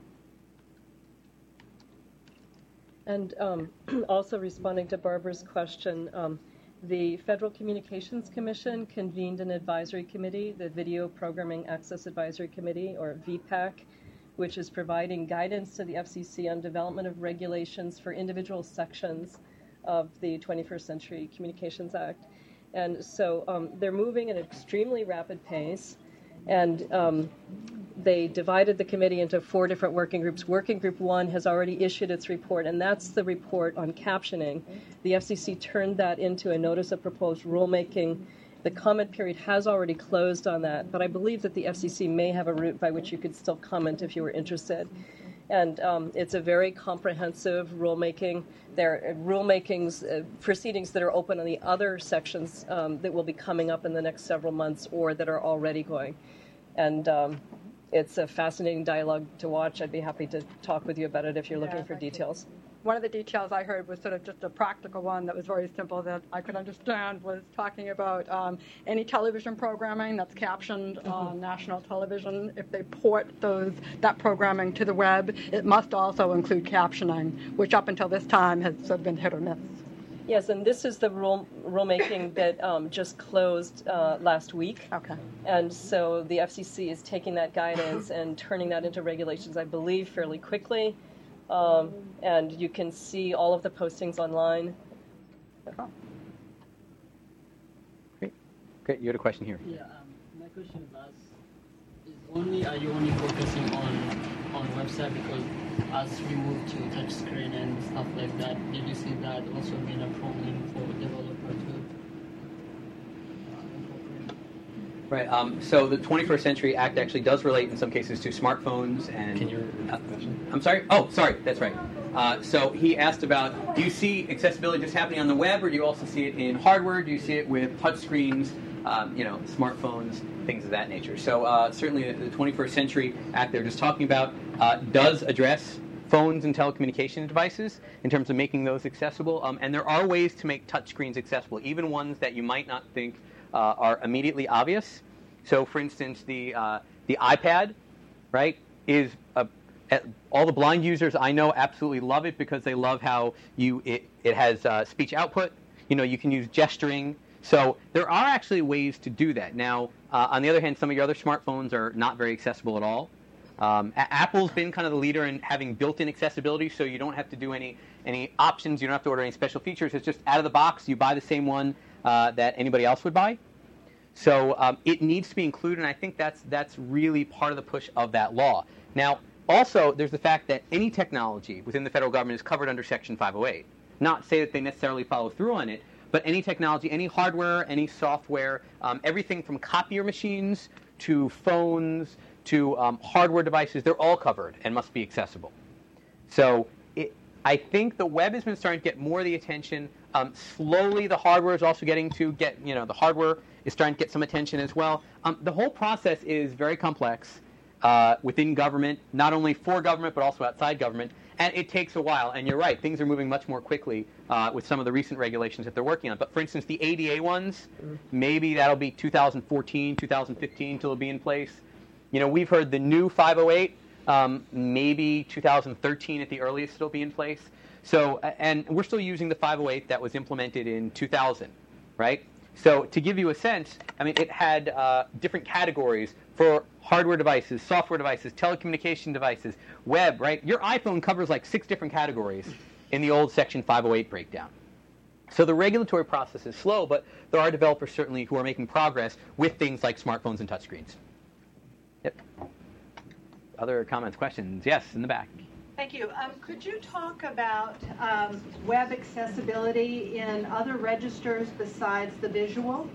And um, also responding to Barbara's question, um, the Federal Communications Commission convened an advisory committee, the Video Programming Access Advisory Committee, or V PAC, which is providing guidance to the F C C on development of regulations for individual sections of the twenty-first Century Communications Act. And so um, they're moving at an extremely rapid pace. And um, they divided the committee into four different working groups. Working Group one has already issued its report, and that's the report on captioning. The F C C turned that into a notice of proposed rulemaking. The comment period has already closed on that, but I believe that the F C C may have a route by which you could still comment if you were interested. And um, it's a very comprehensive rulemaking. There are rulemakings, uh, proceedings that are open on the other sections um, that will be coming up in the next several months or that are already going. And um, it's a fascinating dialogue to watch. I'd be happy to talk with you about it if you're looking Yeah, for details. One of the details I heard was sort of just a practical one that was very simple that I could understand, was talking about um, any television programming that's captioned mm-hmm. on national television. If they port those that programming to the web, it must also include captioning, which up until this time has sort of been hit or miss. Yes, and this is the rule rulemaking that um, just closed uh, last week. Okay. And so the F C C is taking that guidance and turning that into regulations, I believe, fairly quickly. Um, and you can see all of the postings online. Great. Great. You had a question here. Yeah. Um, my question is, is only are you only focusing on on website, because as we move to touchscreen and stuff like that, did you see that also being a problem for developer to? Right. Um, so the twenty-first Century Act actually does relate in some cases to smartphones and. Can you repeat the question? I'm sorry. Oh, sorry. That's right. Uh, so he asked about: do you see accessibility just happening on the web, or do you also see it in hardware? Do you see it with touchscreens, um, you know, smartphones, things of that nature? So uh, certainly the twenty-first Century Act they're just talking about uh, does address phones and telecommunication devices in terms of making those accessible, um, and there are ways to make touchscreens accessible, even ones that you might not think Uh, are immediately obvious. So, for instance, the uh, the iPad, right, is a, a, all the blind users I know absolutely love it because they love how you it it has uh, speech output. You know, you can use gesturing. So there are actually ways to do that. Now, uh, on the other hand, some of your other smartphones are not very accessible at all. Um, a- Apple's been kind of the leader in having built-in accessibility, so you don't have to do any any options. You don't have to order any special features. It's just out of the box. You buy the same one Uh, that anybody else would buy. So um, it needs to be included, and I think that's that's really part of the push of that law. Now, also, there's the fact that any technology within the federal government is covered under Section five oh eight. Not say that they necessarily follow through on it, but any technology, any hardware, any software, um, everything from copier machines to phones to um, hardware devices, they're all covered and must be accessible. So it, I think the web has been starting to get more of the attention. Um, slowly, the hardware is also getting to get, you know, the hardware is starting to get some attention as well. Um, the whole process is very complex uh, within government, not only for government, but also outside government. And it takes a while. And you're right, things are moving much more quickly uh, with some of the recent regulations that they're working on. But for instance, the A D A ones, maybe that'll be two thousand fourteen, two thousand fifteen till it'll be in place. You know, we've heard the new five oh eight, um, maybe two thousand thirteen at the earliest it'll be in place. So, and we're still using the five oh eight that was implemented in two thousand, right? So to give you a sense, I mean, it had uh, different categories for hardware devices, software devices, telecommunication devices, web, right? Your iPhone covers like six different categories in the old Section five oh eight breakdown. So the regulatory process is slow, but there are developers certainly who are making progress with things like smartphones and touchscreens. Yep. Other comments, questions? Yes, in the back. Thank you. Um, could you talk about um, web accessibility in other registers besides the visual?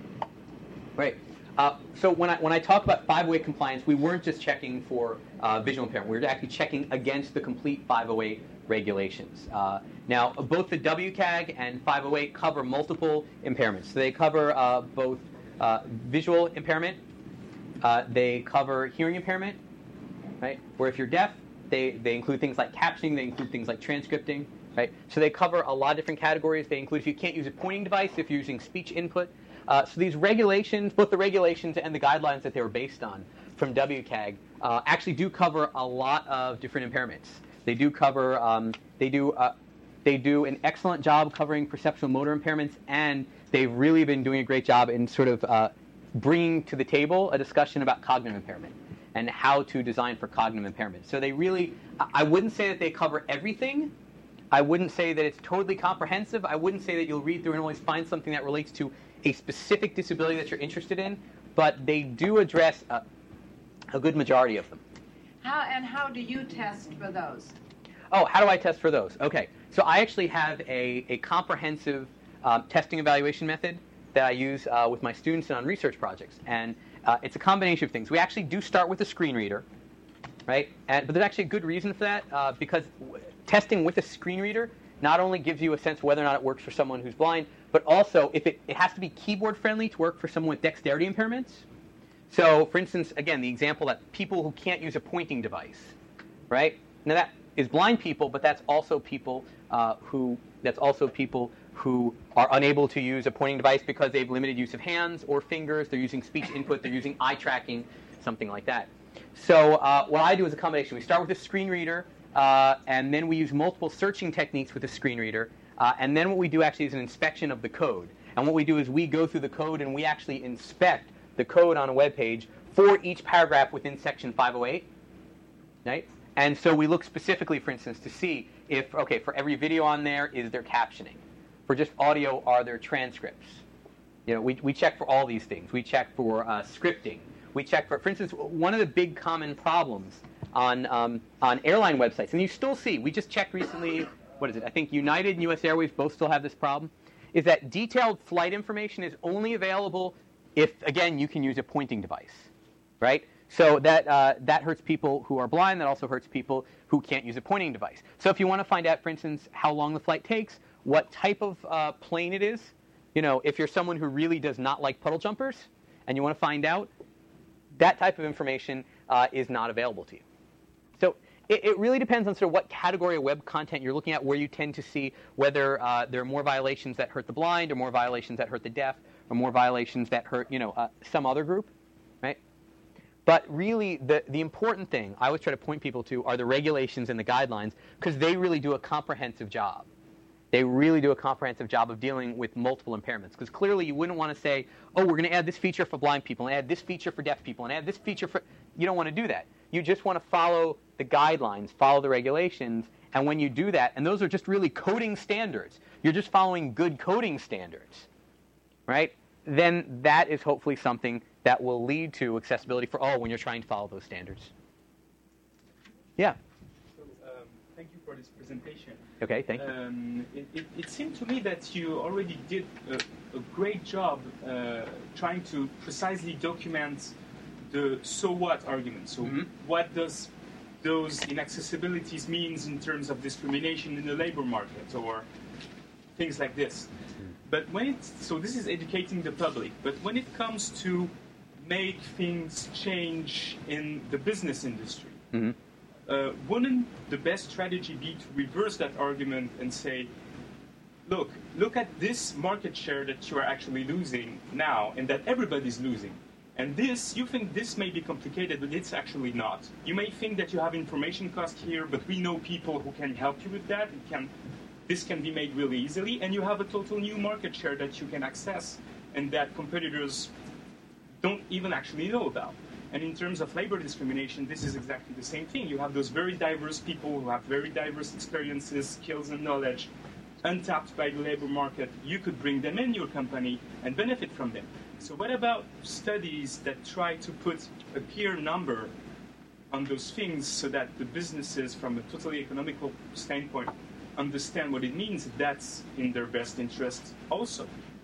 Right. Uh, so when I when I talk about five oh eight compliance, we weren't just checking for uh, visual impairment. We were actually checking against the complete five oh eight regulations. Uh, now, both the W CAG and five oh eight cover multiple impairments. So they cover uh, both uh, visual impairment, uh, they cover hearing impairment, right? Where if you're deaf, They, they include things like captioning, they include things like transcripting, right? So they cover a lot of different categories. They include if you can't use a pointing device, if you're using speech input. Uh, so these regulations, both the regulations and the guidelines that they were based on from W CAG, uh, actually do cover a lot of different impairments. They do cover, um, they do, uh, they do an excellent job covering perceptual motor impairments, and they've really been doing a great job in sort of uh, bringing to the table a discussion about cognitive impairment and how to design for cognitive impairment. So they really, I wouldn't say that they cover everything. I wouldn't say that it's totally comprehensive. I wouldn't say that you'll read through and always find something that relates to a specific disability that you're interested in, but they do address a, a good majority of them. How and how do you test for those? Oh, how do I test for those? Okay, so I actually have a, a comprehensive um, testing evaluation method that I use uh, with my students and on research projects. And uh, it's a combination of things. We actually do start with a screen reader, right? And, but there's actually a good reason for that, uh, because w- testing with a screen reader not only gives you a sense of whether or not it works for someone who's blind, but also if it, it has to be keyboard friendly to work for someone with dexterity impairments. So, for instance, again, the example that people who can't use a pointing device, right? Now that is blind people, but that's also people uh, who that's also people who are unable to use a pointing device because they've limited use of hands or fingers. They're using speech input. They're using eye tracking, something like that. So uh, what I do is a combination. We start with a screen reader, uh, and then we use multiple searching techniques with the screen reader. Uh, and then what we do actually is an inspection of the code. And what we do is we go through the code and we actually inspect the code on a web page for each paragraph within section five oh eight, right? And so we look specifically, for instance, to see if, okay, for every video on there, is there captioning? For just audio, are there transcripts? You know, we, we check for all these things. We check for uh, scripting. We check for, for instance, one of the big common problems on um, on airline websites, and you still see, we just checked recently, what is it, I think United and U S Airways both still have this problem, is that detailed flight information is only available if, again, you can use a pointing device, right? So that uh, that hurts people who are blind. That also hurts people who can't use a pointing device. So if you want to find out, for instance, how long the flight takes, what type of uh, plane it is, you know, if you're someone who really does not like puddle jumpers and you want to find out, that type of information uh, is not available to you. So it, it really depends on sort of what category of web content you're looking at, where you tend to see whether uh, there are more violations that hurt the blind or more violations that hurt the deaf or more violations that hurt, you know, uh, some other group, right? But really, the, the important thing I always try to point people to are the regulations and the guidelines, because they really do a comprehensive job. They really do a comprehensive job of dealing with multiple impairments. Because clearly you wouldn't want to say, oh, we're going to add this feature for blind people, and add this feature for deaf people, and add this feature for... You don't want to do that. You just want to follow the guidelines, follow the regulations, and when you do that, and those are just really coding standards, you're just following good coding standards, right? Then that is hopefully something that will lead to accessibility for all when you're trying to follow those standards. Yeah? So, um, thank you for this presentation. Okay, thank you. Um, it, it, it seemed to me that you already did a, a great job uh, trying to precisely document the so what argument. So mm-hmm. what does those inaccessibilities means in terms of discrimination in the labor market or things like this. But when it's, so this is educating the public, but when it comes to make things change in the business industry, mm-hmm. uh, wouldn't the best strategy be to reverse that argument and say, look, look at this market share that you are actually losing now and that everybody's losing. And this, you think this may be complicated, but it's actually not. You may think that you have information cost here, but we know people who can help you with that. It can, this can be made really easily, and you have a total new market share that you can access and that competitors don't even actually know about. And in terms of labor discrimination, this is exactly the same thing. You have those very diverse people who have very diverse experiences, skills, and knowledge, untapped by the labor market. You could bring them in your company and benefit from them. So what about studies that try to put a clear number on those things so that the businesses, from a totally economical standpoint, understand what it means? That's in their best interest also.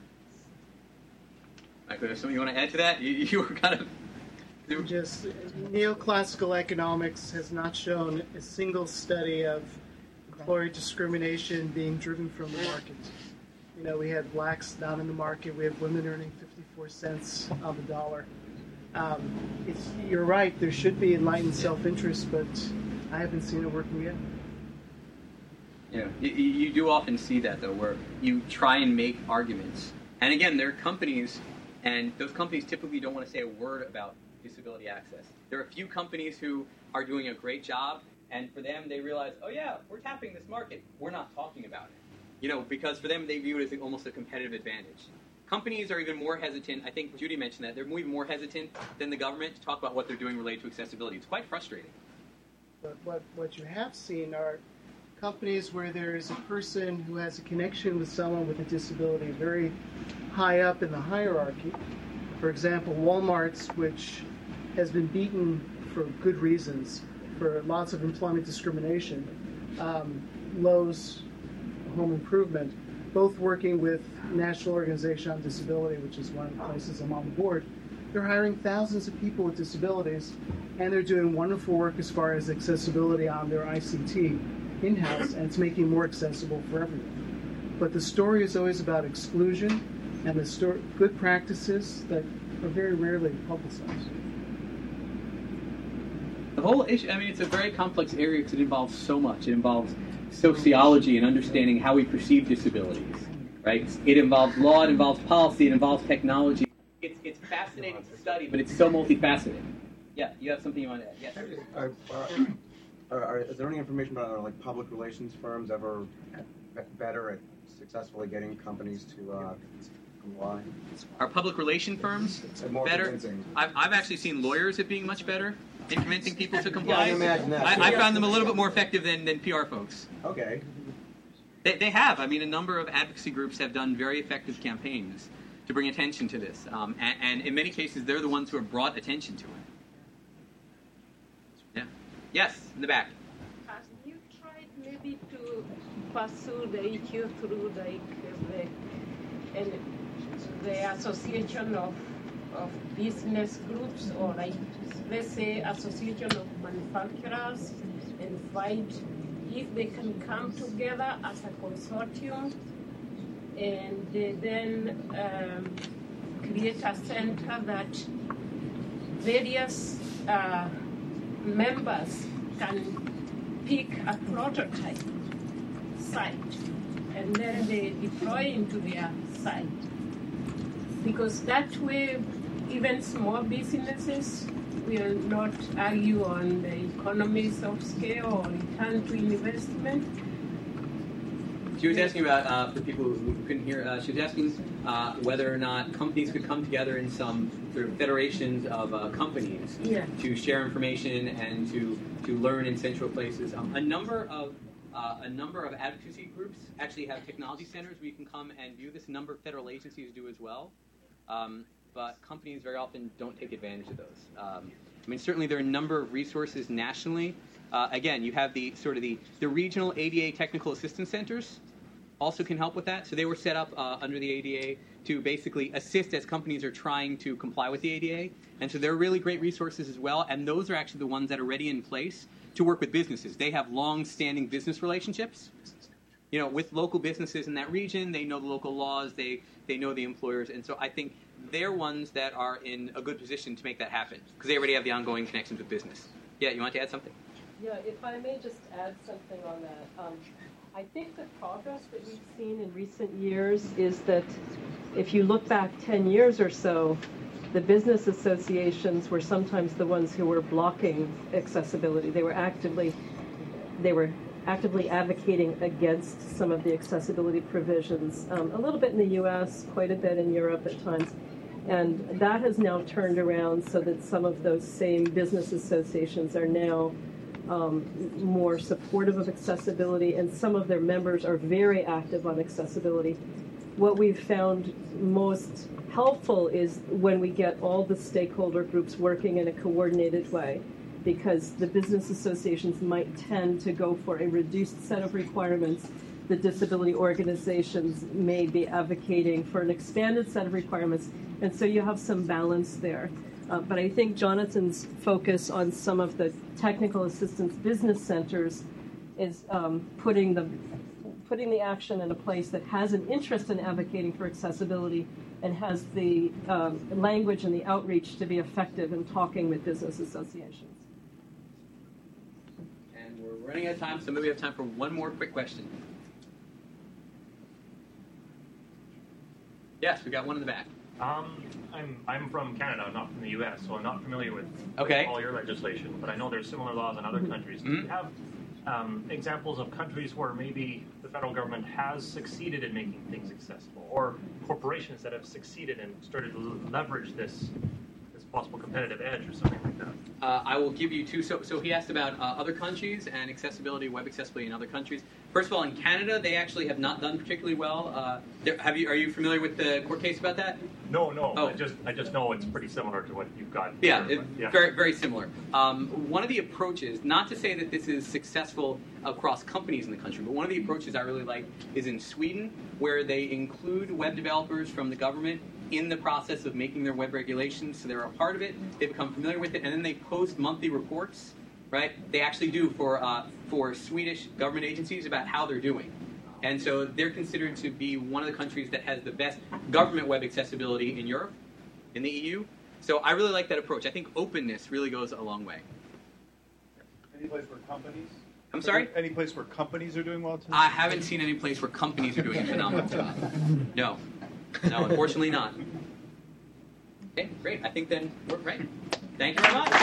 Michael, there's something you want to add to that? You, you were kind of... Just neoclassical economics has not shown a single study of employer discrimination being driven from the market. You know, we had blacks not in the market. We have women earning fifty-four cents on the dollar. Um, it's, you're right. There should be enlightened self-interest, but I haven't seen it working yet. Yeah, you, you do often see that, though, where you try and make arguments. And again, there are companies, and those companies typically don't want to say a word about disability access. There are a few companies who are doing a great job, and for them, they realize, oh yeah, we're tapping this market. We're not talking about it. You know, because for them, they view it as almost a competitive advantage. Companies are even more hesitant. I think Judy mentioned that. They're even more hesitant than the government to talk about what they're doing related to accessibility. It's quite frustrating. But what, what you have seen are companies where there is a person who has a connection with someone with a disability very high up in the hierarchy. For example, Walmart's, which has been beaten for good reasons, for lots of employment discrimination. Um, Lowe's, Home Improvement, both working with National Organization on Disability, which is one of the places I'm on the board. They're hiring thousands of people with disabilities, and they're doing wonderful work as far as accessibility on their I C T in-house, and it's making it more accessible for everyone. But the story is always about exclusion and the sto- good practices that are very rarely publicized. The whole issue, I mean, it's a very complex area because it involves so much. It involves sociology and understanding how we perceive disabilities, right? It involves law, it involves policy, it involves technology. It's, it's fascinating to study, but it's so multifaceted. Yeah, you have something you want to add? Yes. Are, are, are, is there any information about are, like public relations firms ever better at successfully getting companies to uh, comply? Are public relation firms better? I've, I've actually seen lawyers at being much better in convincing people to comply. Yeah, I imagine that. I, I found them a little bit more effective than, than P R folks. Okay. They, they have. I mean, a number of advocacy groups have done very effective campaigns to bring attention to this. Um, and, and in many cases, they're the ones who have brought attention to it. Yeah. Yes, in the back. Have you tried maybe to pursue the issue through like the, and the association of, of business groups, or like, let's say, association of manufacturers, and find if they can come together as a consortium and then um, create a center that various uh, members can pick a prototype site and then they deploy into their site. Because that way, even small businesses will not argue on the economies of scale or return to investment. She was asking about, uh, for people who couldn't hear, uh, she was asking uh, whether or not companies could come together in some sort of federations of uh, companies yeah. to share information and to, to learn in central places. Um, a number of uh, a number of advocacy groups actually have technology centers where you can come and view this. A number of federal agencies do as well, um, but companies very often don't take advantage of those. Um, I mean, certainly there are a number of resources nationally. Uh, again, you have the sort of the, the regional A D A technical assistance centers also can help with that. So they were set up uh, under the A D A to basically assist as companies are trying to comply with the A D A. And so they're really great resources as well. And those are actually the ones that are already in place to work with businesses. They have long-standing business relationships, you know, with local businesses in that region. They know the local laws. They they know the employers. And so I think they're ones that are in a good position to make that happen because they already have the ongoing connections with business. Yeah, you want to add something? Yeah, if I may just add something on that. Um, I think the progress that we've seen in recent years is that if you look back ten years or so, the business associations were sometimes the ones who were blocking accessibility. They were actively, they were actively advocating against some of the accessibility provisions, um, a little bit in the U S, quite a bit in Europe at times. And that has now turned around so that some of those same business associations are now Um, more supportive of accessibility, and some of their members are very active on accessibility. What we've found most helpful is when we get all the stakeholder groups working in a coordinated way, because the business associations might tend to go for a reduced set of requirements. The disability organizations may be advocating for an expanded set of requirements, and so you have some balance there. Uh, but I think Jonathan's focus on some of the technical assistance business centers is um, putting the putting the action in a place that has an interest in advocating for accessibility and has the um, language and the outreach to be effective in talking with business associations. And we're running out of time, so maybe we have time for one more quick question. Yes, we got one in the back. Um, I'm I'm from Canada, not from the U S, so I'm not familiar with, okay. with all your legislation, but I know there's similar laws in other countries. Do Mm-hmm. you have um, examples of countries where maybe the federal government has succeeded in making things accessible, or corporations that have succeeded and started to leverage this this possible competitive edge or something like that? Uh, I will give you two. So, so he asked about uh, other countries and accessibility, web accessibility in other countries. First of all, in Canada, they actually have not done particularly well. Uh, there, have you? Are you familiar with the court case about that? No, no. Oh. I just I just know it's pretty similar to what you've got. Yeah, here, it, but, yeah. very very similar. Um, one of the approaches, not to say that this is successful across companies in the country, but one of the approaches I really like is in Sweden, where they include web developers from the government in the process of making their web regulations, so they're a part of it, they become familiar with it, and then they post monthly reports, right? They actually do for uh, for Swedish government agencies about how they're doing. And so they're considered to be one of the countries that has the best government web accessibility in Europe, in the E U. So I really like that approach. I think openness really goes a long way. Any place where companies? I'm sorry? Any place where companies are doing well too? I haven't seen any place where companies are doing a phenomenal job. No. No, unfortunately not. Okay, great. I think then we're right. Thank you very much.